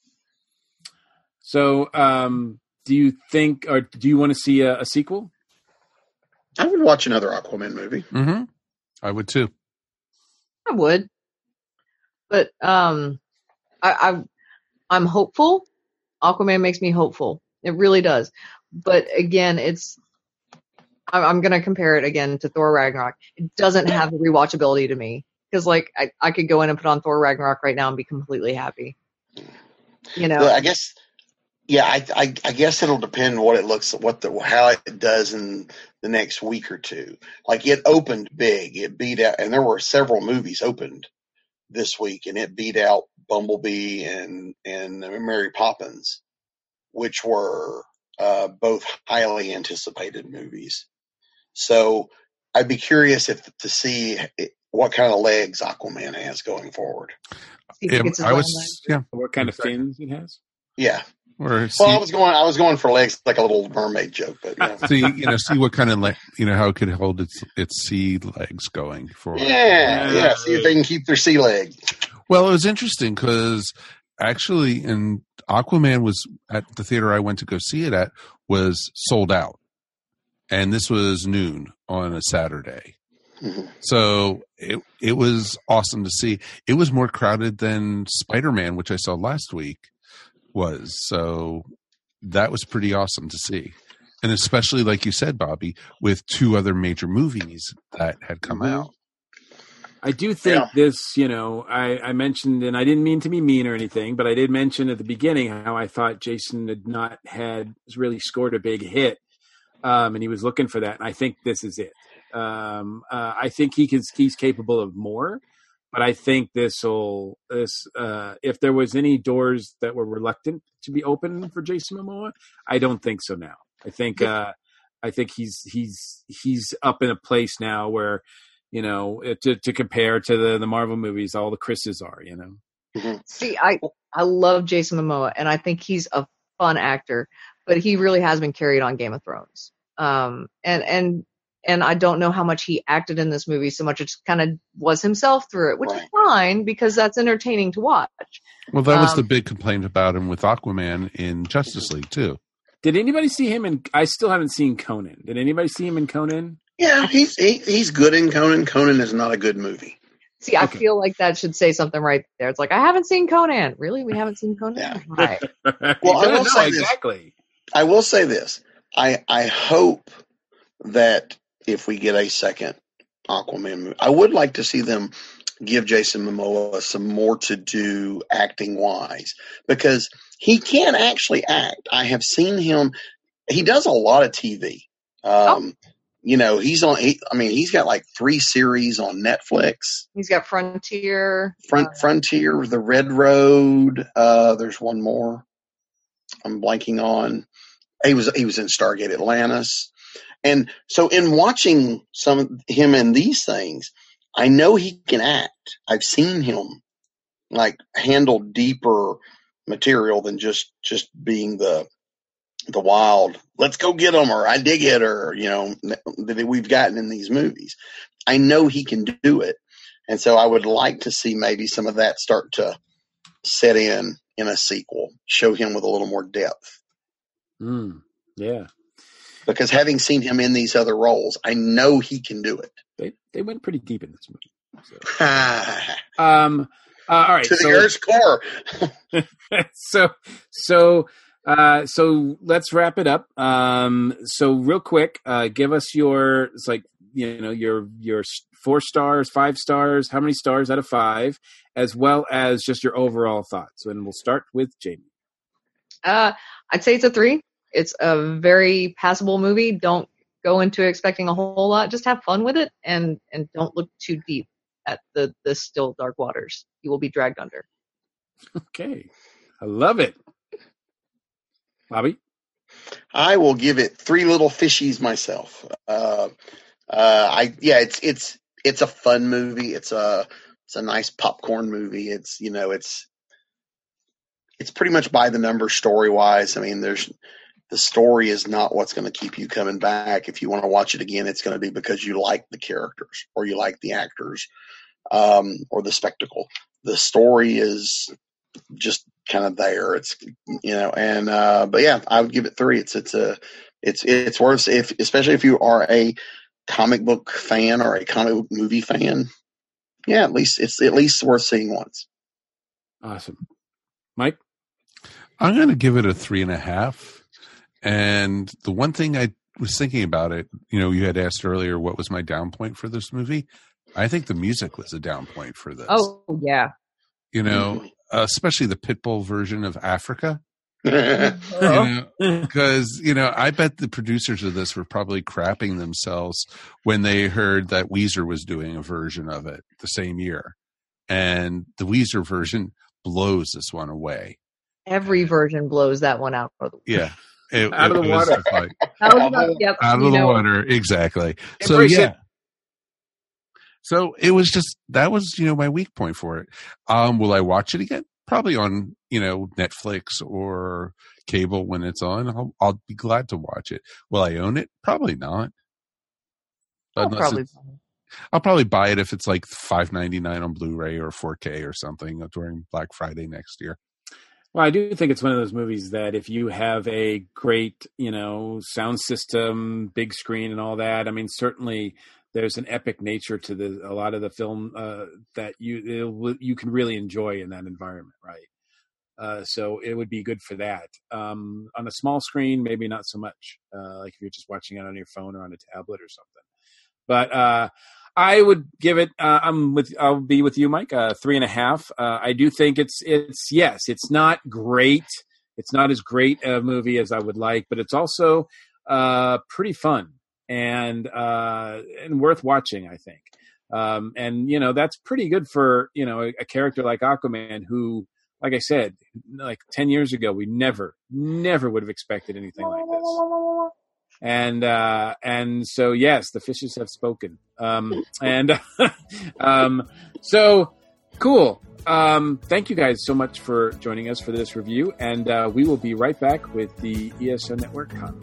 So, do you think, or do you want to see a sequel? I would watch another Aquaman movie. Mm-hmm. I would too. I would, but I'm hopeful. Aquaman makes me hopeful. It really does. But again, I'm going to compare it again to Thor Ragnarok. It doesn't have the rewatchability to me, because I could go in and put on Thor Ragnarok right now and be completely happy. Well, I guess. Yeah, I guess it'll depend what it looks, how it does in the next week or two. Like, it opened big, it beat out, and there were several movies opened this week, and it beat out Bumblebee and Mary Poppins, which were both highly anticipated movies. So I'd be curious to see what kind of legs Aquaman has going forward. What kind of fins it has? Yeah. I was going for legs, like a little mermaid joke, but see what kind of how it could hold its sea legs going for. See if they can keep their sea leg. Well, it was interesting because actually, Aquaman was at the theater I went to go see it at was sold out, and this was noon on a Saturday. So it was awesome to see. It was more crowded than Spider-Man, which I saw last week was. So that was pretty awesome to see. And especially, like you said, Bobby, with 2 other major movies that had come out. I do think this, I mentioned, and I didn't mean to be mean or anything, but I did mention at the beginning how I thought Jason had really scored a big hit. And he was looking for that. And I think this is it. I think he's capable of more, but I think if there was any doors that were reluctant to be open for Jason Momoa, I don't think so now. I think he's up in a place now where, to compare to the Marvel movies, all the Chris's are, See, I love Jason Momoa, and I think he's a fun actor, but he really has been carried on Game of Thrones. And I don't know how much he acted in this movie so much. It just kind of was himself through it, which is fine because that's entertaining to watch. Well, that was the big complaint about him with Aquaman in Justice League too. Did anybody see him in? I still haven't seen Conan. Did anybody see him in Conan? Yeah, he's good in Conan. Conan is not a good movie. See, I feel like that should say something right there. It's like, I haven't seen Conan. Really? We haven't seen Conan? Yeah. Right. Well, I will say exactly. This. I will say this. I hope that if we get a second Aquaman movie, I would like to see them give Jason Momoa some more to do acting-wise, because he can actually act. I have seen him. He does a lot of TV. He's got like 3 series on Netflix. He's got Frontier. Frontier, The Red Road. There's one more I'm blanking on. He was in Stargate Atlantis. And so in watching him in these things, I know he can act. I've seen him handle deeper material than just being the wild, let's go get him, or I dig it, or, that we've gotten in these movies. I know he can do it. And so I would like to see maybe some of that start to set in a sequel, show him with a little more depth. Yeah. Because having seen him in these other roles, I know he can do it. They went pretty deep in this movie. All right. To the Earth's core. So let's wrap it up. So real quick, give us your 4 stars, 5 stars, how many stars out of 5, as well as just your overall thoughts. And we'll start with Jamie. I'd say it's a 3. It's a very passable movie. Don't go into expecting a whole lot. Just have fun with it, and don't look too deep at the still dark waters. You will be dragged under. Okay. I love it. Bobby? I will give it 3 little fishies myself. It's a fun movie. It's a nice popcorn movie. It's pretty much by the numbers story wise. I mean, the story is not what's going to keep you coming back. If you want to watch it again, it's going to be because you like the characters or you like the actors, or the spectacle. The story is just kind of there. It's, but yeah, I would give it 3. It's worth, especially if you are a comic book fan or a comic book movie fan. Yeah, it's at least worth seeing once. Awesome. Mike? I'm going to give it a 3.5. And the one thing I was thinking about it, you had asked earlier, what was my down point for this movie? I think the music was a down point for this. Oh, yeah. Especially the Pitbull version of Africa. Because, I bet the producers of this were probably crapping themselves when they heard that Weezer was doing a version of it the same year. And the Weezer version blows this one away. Every version blows that one out. Yeah. Out of the water. Out of the water. Exactly. So, yeah. So it was that was, my weak point for it. Will I watch it again? Probably on, Netflix or cable when it's on. I'll be glad to watch it. Will I own it? Probably not. I'll probably buy it if it's like $5.99 on Blu-ray or 4K or something during Black Friday next year. Well, I do think it's one of those movies that if you have a great, sound system, big screen and all that, I mean, certainly there's an epic nature to a lot of the film that you can really enjoy in that environment, right? So it would be good for that. On a small screen, maybe not so much, like if you're just watching it on your phone or on a tablet or something. But I would give it. I'll be with you, Mike. 3.5. I do think it's not great. It's not as great a movie as I would like, but it's also pretty fun and worth watching, I think. And that's pretty good for a character like Aquaman, who, like I said, like 10 years ago, we never would have expected anything like this. And so yes, the fishes have spoken. So cool. Thank you guys so much for joining us for this review, and we will be right back with the ESO Network comment.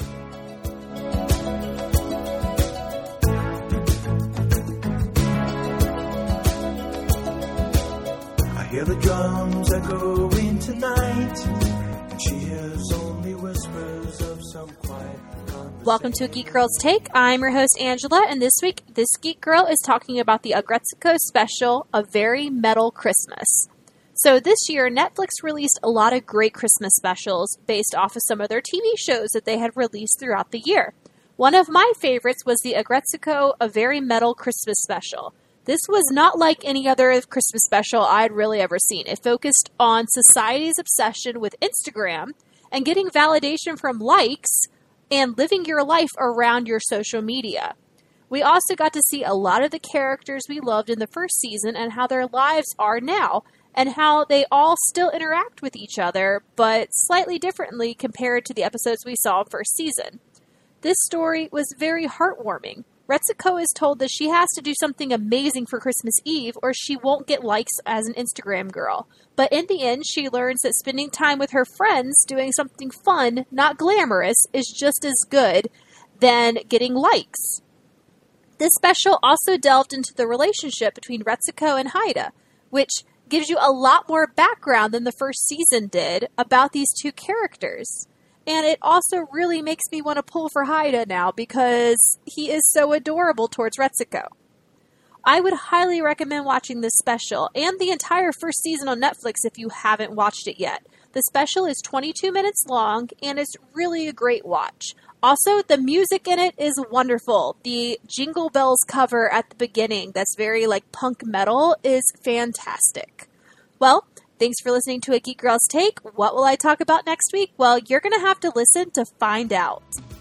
I hear the drums echoing tonight, and she hears only whispers of some quiet conversation. Welcome to Geek Girl's Take. I'm your host, Angela, and this week, this Geek Girl is talking about the Aggretsuko special, A Very Metal Christmas. So this year, Netflix released a lot of great Christmas specials based off of some of their TV shows that they had released throughout the year. One of my favorites was the Aggretsuko, A Very Metal Christmas special. This was not like any other Christmas special I'd really ever seen. It focused on society's obsession with Instagram and getting validation from likes and living your life around your social media. We also got to see a lot of the characters we loved in the first season and how their lives are now, and how they all still interact with each other, but slightly differently compared to the episodes we saw in first season. This story was very heartwarming. Retsuko is told that she has to do something amazing for Christmas Eve or she won't get likes as an Instagram girl. But in the end, she learns that spending time with her friends doing something fun, not glamorous, is just as good than getting likes. This special also delved into the relationship between Retsuko and Haida, which gives you a lot more background than the first season did about these two characters. And it also really makes me want to pull for Haida now because he is so adorable towards Retsuko. I would highly recommend watching this special and the entire first season on Netflix if you haven't watched it yet. The special is 22 minutes long and it's really a great watch. Also, the music in it is wonderful. The Jingle Bells cover at the beginning that's very like punk metal is fantastic. Well, thanks for listening to A Geek Girl's Take. What will I talk about next week? Well, you're going to have to listen to find out.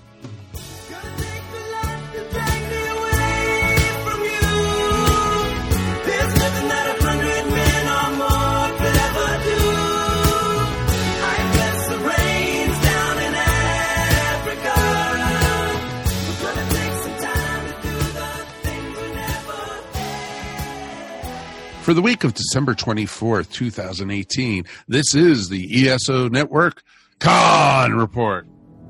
For the week of December 24th, 2018, this is the ESO Network Con Report.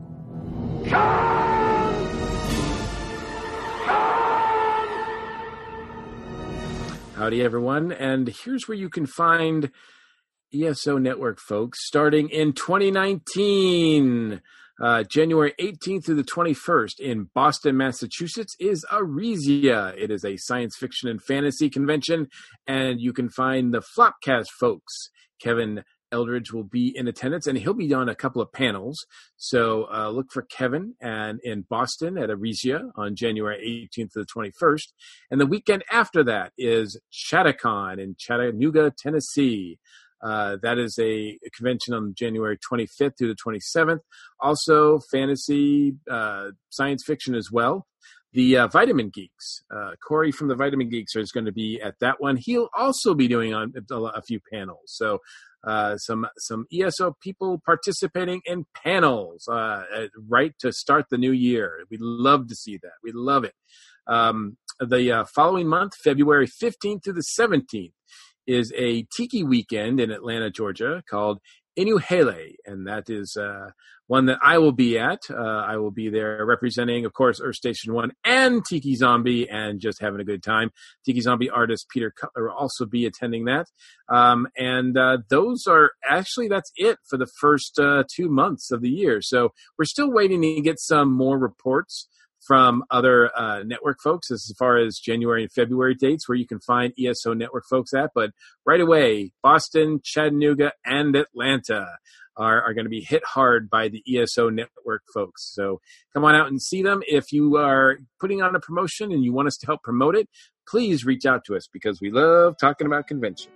Howdy, everyone, and here's where you can find ESO Network, folks, starting in 2019. January 18th through the 21st in Boston, Massachusetts is Arisia. It is a science fiction and fantasy convention, and you can find the Flopcast folks. Kevin Eldridge will be in attendance, and he'll be on a couple of panels. So look for Kevin in Boston at Arisia on January 18th to the 21st. And the weekend after that is Chattacon in Chattanooga, Tennessee. That is a convention on January 25th through the 27th. Also, fantasy, science fiction as well. The Vitamin Geeks, Corey from the Vitamin Geeks is going to be at that one. He'll also be doing on a few panels. So some ESO people participating in panels right to start the new year. We'd love to see that. We love it. The following month, February 15th to the 17th, is a Tiki weekend in Atlanta, Georgia, called Inuhele, and that is one that I will be at. I will be there representing, of course, Earth Station 1 and Tiki Zombie and just having a good time. Tiki Zombie artist Peter Cutler will also be attending that. And those are actually, that's it for the first 2 months of the year. So we're still waiting to get some more reports from other network folks as far as January and February dates where you can find ESO network folks at. But right away, Boston, Chattanooga, and Atlanta are going to be hit hard by the ESO network folks. So come on out and see them. If you are putting on a promotion and you want us to help promote it, please reach out to us because we love talking about conventions.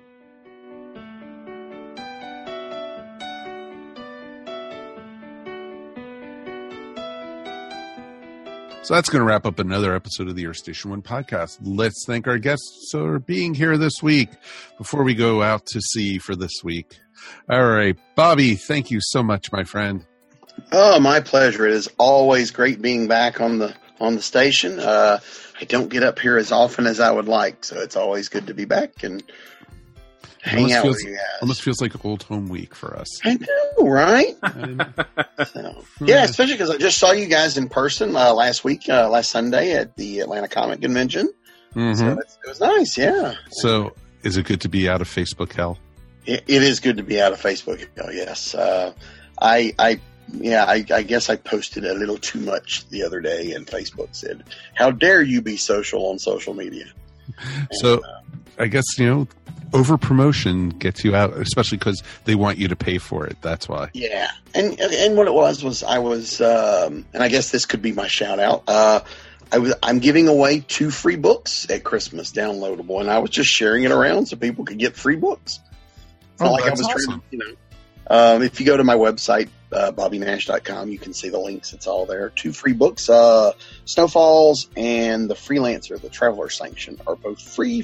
So that's going to wrap up another episode of the Earth Station 1 podcast. Let's thank our guests for being here this week before we go out to sea for this week. All right, Bobby, thank you so much, my friend. Oh, my pleasure. It is always great being back on the station. I don't get up here as often as I would like, so it's always good to be back and hang out with you guys. Almost feels like old home week for us. I know, right? Yeah, especially because I just saw you guys in person last Sunday at the Atlanta Comic Convention. Mm-hmm. So it was nice, yeah. So is it good to be out of Facebook hell? It is good to be out of Facebook hell, yes. I guess I posted a little too much the other day, and Facebook said, "How dare you be social on social media?" So I guess, over promotion gets you out, especially because they want you to pay for it. That's why. Yeah. And what it was I was, and I guess this could be my shout out. I'm giving away 2 free books at Christmas, downloadable, and I was just sharing it around so people could get free books. It's not like I was awesome. trying, if you go to my website, BobbyNash.com, you can see the links. It's all there. 2 free books, Snowfalls and The Freelancer, The Traveler Sanction, are both free.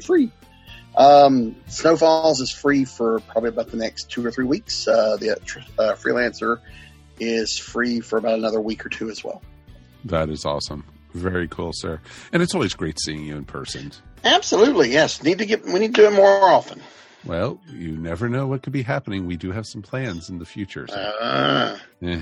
Snowfalls is free for probably about the next 2 or 3 weeks. The Freelancer is free for about another week or 2 as well. That is awesome. Very cool, sir. And it's always great seeing you in person. Absolutely, yes. We need to do it more often. Well, you never know what could be happening. We do have some plans in the future. So. Right.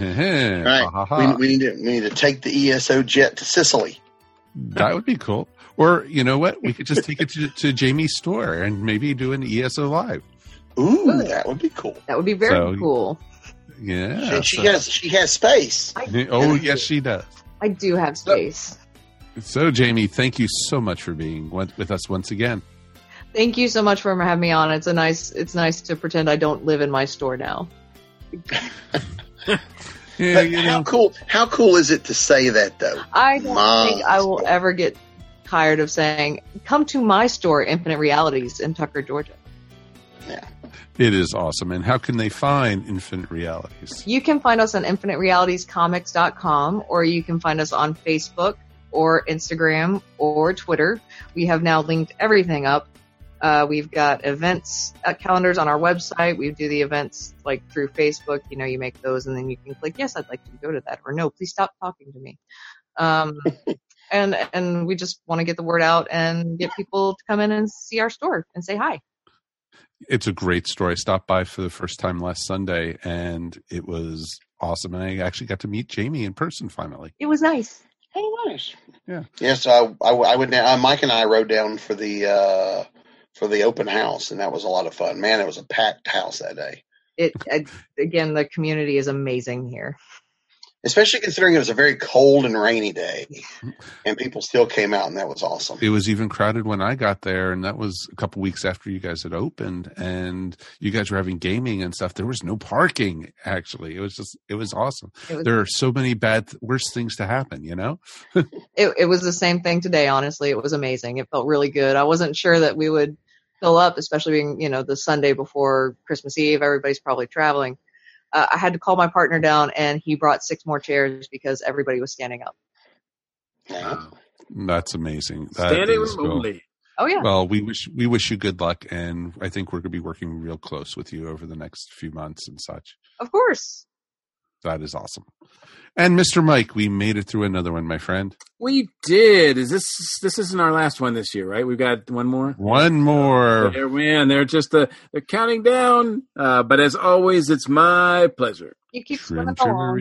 We need to take the ESO jet to Sicily. That would be cool. Or, you know what? We could just take it to Jamie's store and maybe do an ESO live. Ooh, that would be cool. That would be very cool. Yeah. She has space. Yes, she does. I do have space. So, Jamie, thank you so much for being with us once again. Thank you so much for having me on. It's nice to pretend I don't live in my store now. How cool is it to say that, though? I don't think I will ever get tired of saying, "Come to my store, Infinite Realities in Tucker, Georgia." Yeah. It is awesome. And how can they find Infinite Realities? You can find us on infiniterealitiescomics.com, or you can find us on Facebook or Instagram or Twitter. We have now linked everything up. We've got events calendars on our website. We do the events like through Facebook. You make those and then you can click, yes, I'd like to go to that, or no, please stop talking to me. And we just want to get the word out and get people to come in and see our store and say hi. It's a great store. I stopped by for the first time last Sunday and it was awesome. And I actually got to meet Jamie in person finally. It was nice. Oh, nice. Yeah. Yes, I would. Mike and I rode down for the open house, and that was a lot of fun. Man, it was a packed house that day. Again, the community is amazing here. Especially considering it was a very cold and rainy day, and people still came out, and that was awesome. It was even crowded when I got there, and that was a couple weeks after you guys had opened, and you guys were having gaming and stuff. There was no parking, actually. It was awesome. There are so many worse things to happen, It was the same thing today, honestly. It was amazing. It felt really good. I wasn't sure that we would fill up, especially being, the Sunday before Christmas Eve. Everybody's probably traveling. I had to call my partner down, and he brought 6 more chairs because everybody was standing up. Wow. That's amazing. Standing room only. Oh, yeah. Well, we wish you good luck, and I think we're going to be working real close with you over the next few months and such. Of course. That is awesome. And Mr. Mike, we made it through another one, my friend. We did. This isn't our last one this year, right? We've got one more. One more. They're just they're counting down. But as always, it's my pleasure. You keep trim.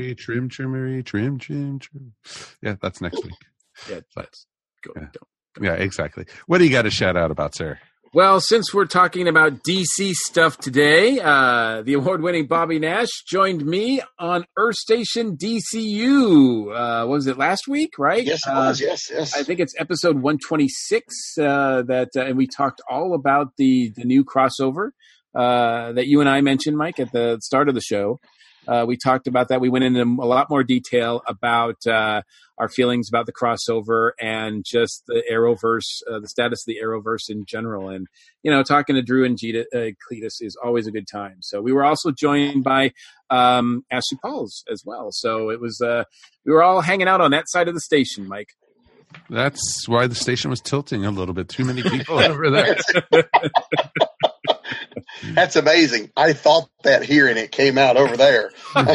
Yeah, that's next week. Yeah, let's go. Yeah. Yeah, exactly. What do you got to shout out about, sir? Well, since we're talking about DC stuff today, the award-winning Bobby Nash joined me on Earth Station DCU. Was it last week, right? Yes, it was. Yes. I think it's episode 126 and we talked all about the new crossover that you and I mentioned, Mike, at the start of the show. We talked about that. We went into a lot more detail about our feelings about the crossover and just the Arrowverse, the status of the Arrowverse in general. And, talking to Drew and Cletus is always a good time. So we were also joined by Ashley Pauls as well. So it was we were all hanging out on that side of the station, Mike. That's why the station was tilting a little bit. Too many people over there. That's amazing. I thought that here and it came out over there.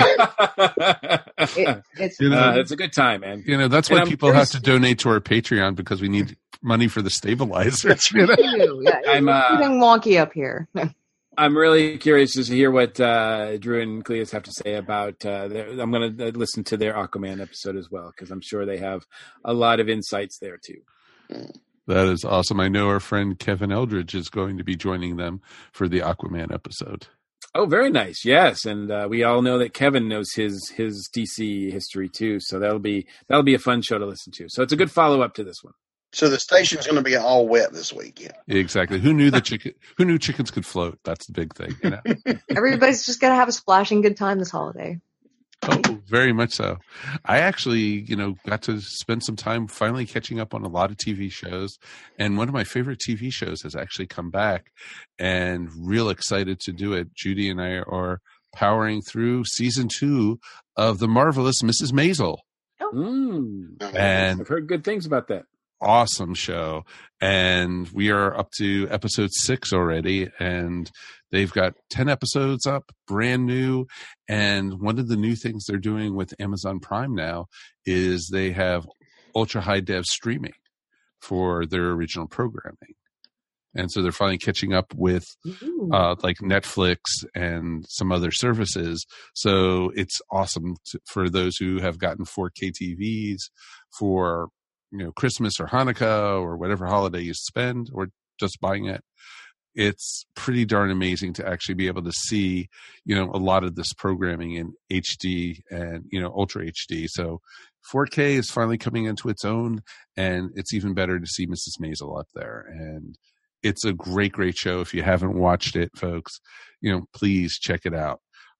It's a good time, man. That's why people have to donate to our Patreon, because we need money for the stabilizers. Yeah, I'm getting wonky up here. I'm really curious to hear what Drew and Cletus have to say about I'm going to listen to their Aquaman episode as well, because I'm sure they have a lot of insights there too. That is awesome. I know our friend Kevin Eldridge is going to be joining them for the Aquaman episode. Oh, very nice. Yes. And we all know that Kevin knows his DC history too. So that'll be a fun show to listen to. So it's a good follow up to this one. So the station's going to be all wet this weekend. Exactly. Who knew chickens could float? That's the big thing. Everybody's just going to have a splashing good time this holiday. Oh, very much so. I actually, got to spend some time finally catching up on a lot of TV shows. And one of my favorite TV shows has actually come back, and real excited to do it. Judy and I are powering through season 2 of The Marvelous Mrs. Maisel. And I've heard good things about that. Awesome show. And we are up to episode 6 already, and they've got 10 episodes up, brand new. And one of the new things they're doing with Amazon Prime now is they have ultra high dev streaming for their original programming. And so they're finally catching up with like Netflix and some other services. So it's awesome for those who have gotten 4K TVs for Christmas or Hanukkah or whatever holiday you spend, or just buying it. It's pretty darn amazing to actually be able to see, a lot of this programming in HD and, Ultra HD. So 4K is finally coming into its own, and it's even better to see Mrs. Maisel up there. And it's a great, great show. If you haven't watched it, folks, please check it out.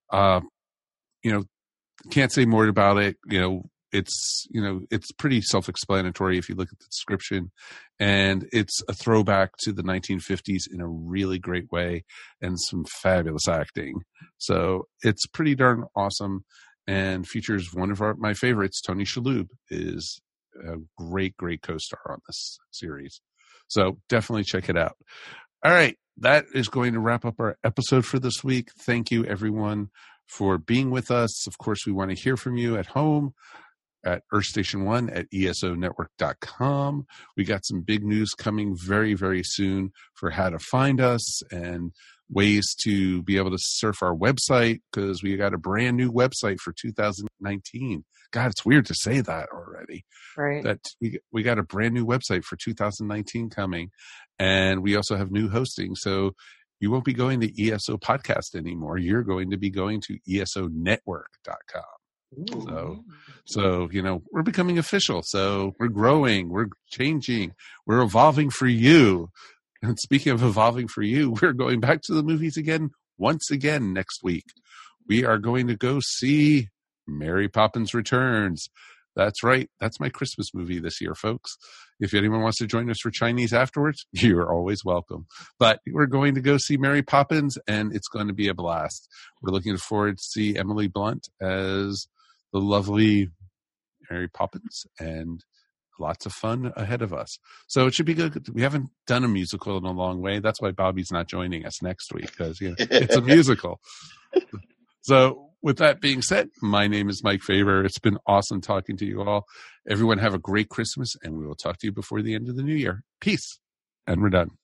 Can't say more about it. It's pretty self-explanatory if you look at the description, and it's a throwback to the 1950s in a really great way, and some fabulous acting. So it's pretty darn awesome, and features one of my favorites. Tony Shalhoub is a great, great co-star on this series. So definitely check it out. All right. That is going to wrap up our episode for this week. Thank you, everyone, for being with us. Of course, we want to hear from you at home, at Earth Station 1 at ESOnetwork.com. We got some big news coming very, very soon for how to find us and ways to be able to surf our website, because we got a brand new website for 2019. God, it's weird to say that already. Right. That we got a brand new website for 2019 coming, and we also have new hosting. So you won't be going to ESO Podcast anymore. You're going to be going to ESOnetwork.com. So, we're becoming official. So we're growing, we're changing, we're evolving for you. And speaking of evolving for you, we're going back to the movies once again next week. We are going to go see Mary Poppins Returns. That's right. That's my Christmas movie this year, folks. If anyone wants to join us for Chinese afterwards, you're always welcome. But we're going to go see Mary Poppins, and it's going to be a blast. We're looking forward to see Emily Blunt as the lovely Mary Poppins, and lots of fun ahead of us. So it should be good. We haven't done a musical in a long way. That's why Bobby's not joining us next week, because it's a musical. So with that being said, my name is Mike Faber. It's been awesome talking to you all. Everyone have a great Christmas, and we will talk to you before the end of the new year. Peace. And we're done.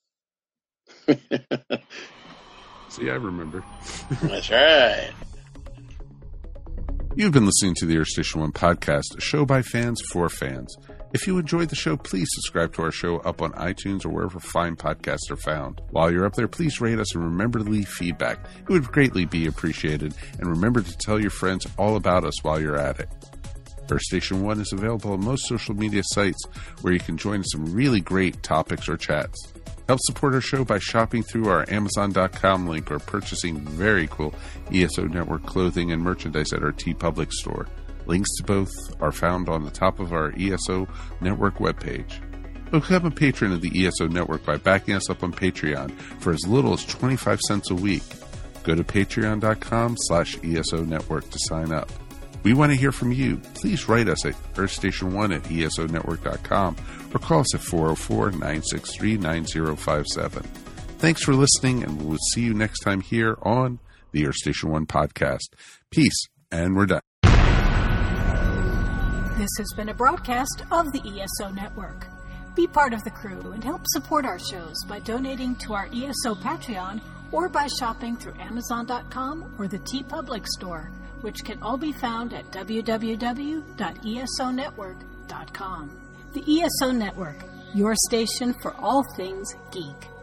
See, I remember. That's right. You've been listening to the Earth Station 1 podcast, a show by fans for fans. If you enjoyed the show, please subscribe to our show up on iTunes or wherever fine podcasts are found. While you're up there, please rate us and remember to leave feedback. It would greatly be appreciated. And remember to tell your friends all about us while you're at it. Earth Station 1 is available on most social media sites where you can join some really great topics or chats. Help support our show by shopping through our Amazon.com link or purchasing very cool ESO Network clothing and merchandise at our TeePublic store. Links to both are found on the top of our ESO Network webpage. Become a patron of the ESO Network by backing us up on Patreon for as little as 25 cents a week. Go to patreon.com/ESO Network to sign up. We want to hear from you. Please write us at earthstation1@esonetwork.com or call us at 404-963-9057. Thanks for listening, and we'll see you next time here on the Earth Station 1 podcast. Peace, and we're done. This has been a broadcast of the ESO Network. Be part of the crew and help support our shows by donating to our ESO Patreon or by shopping through Amazon.com or the TeePublic store, which can all be found at www.esonetwork.com. The ESO Network, your station for all things geek.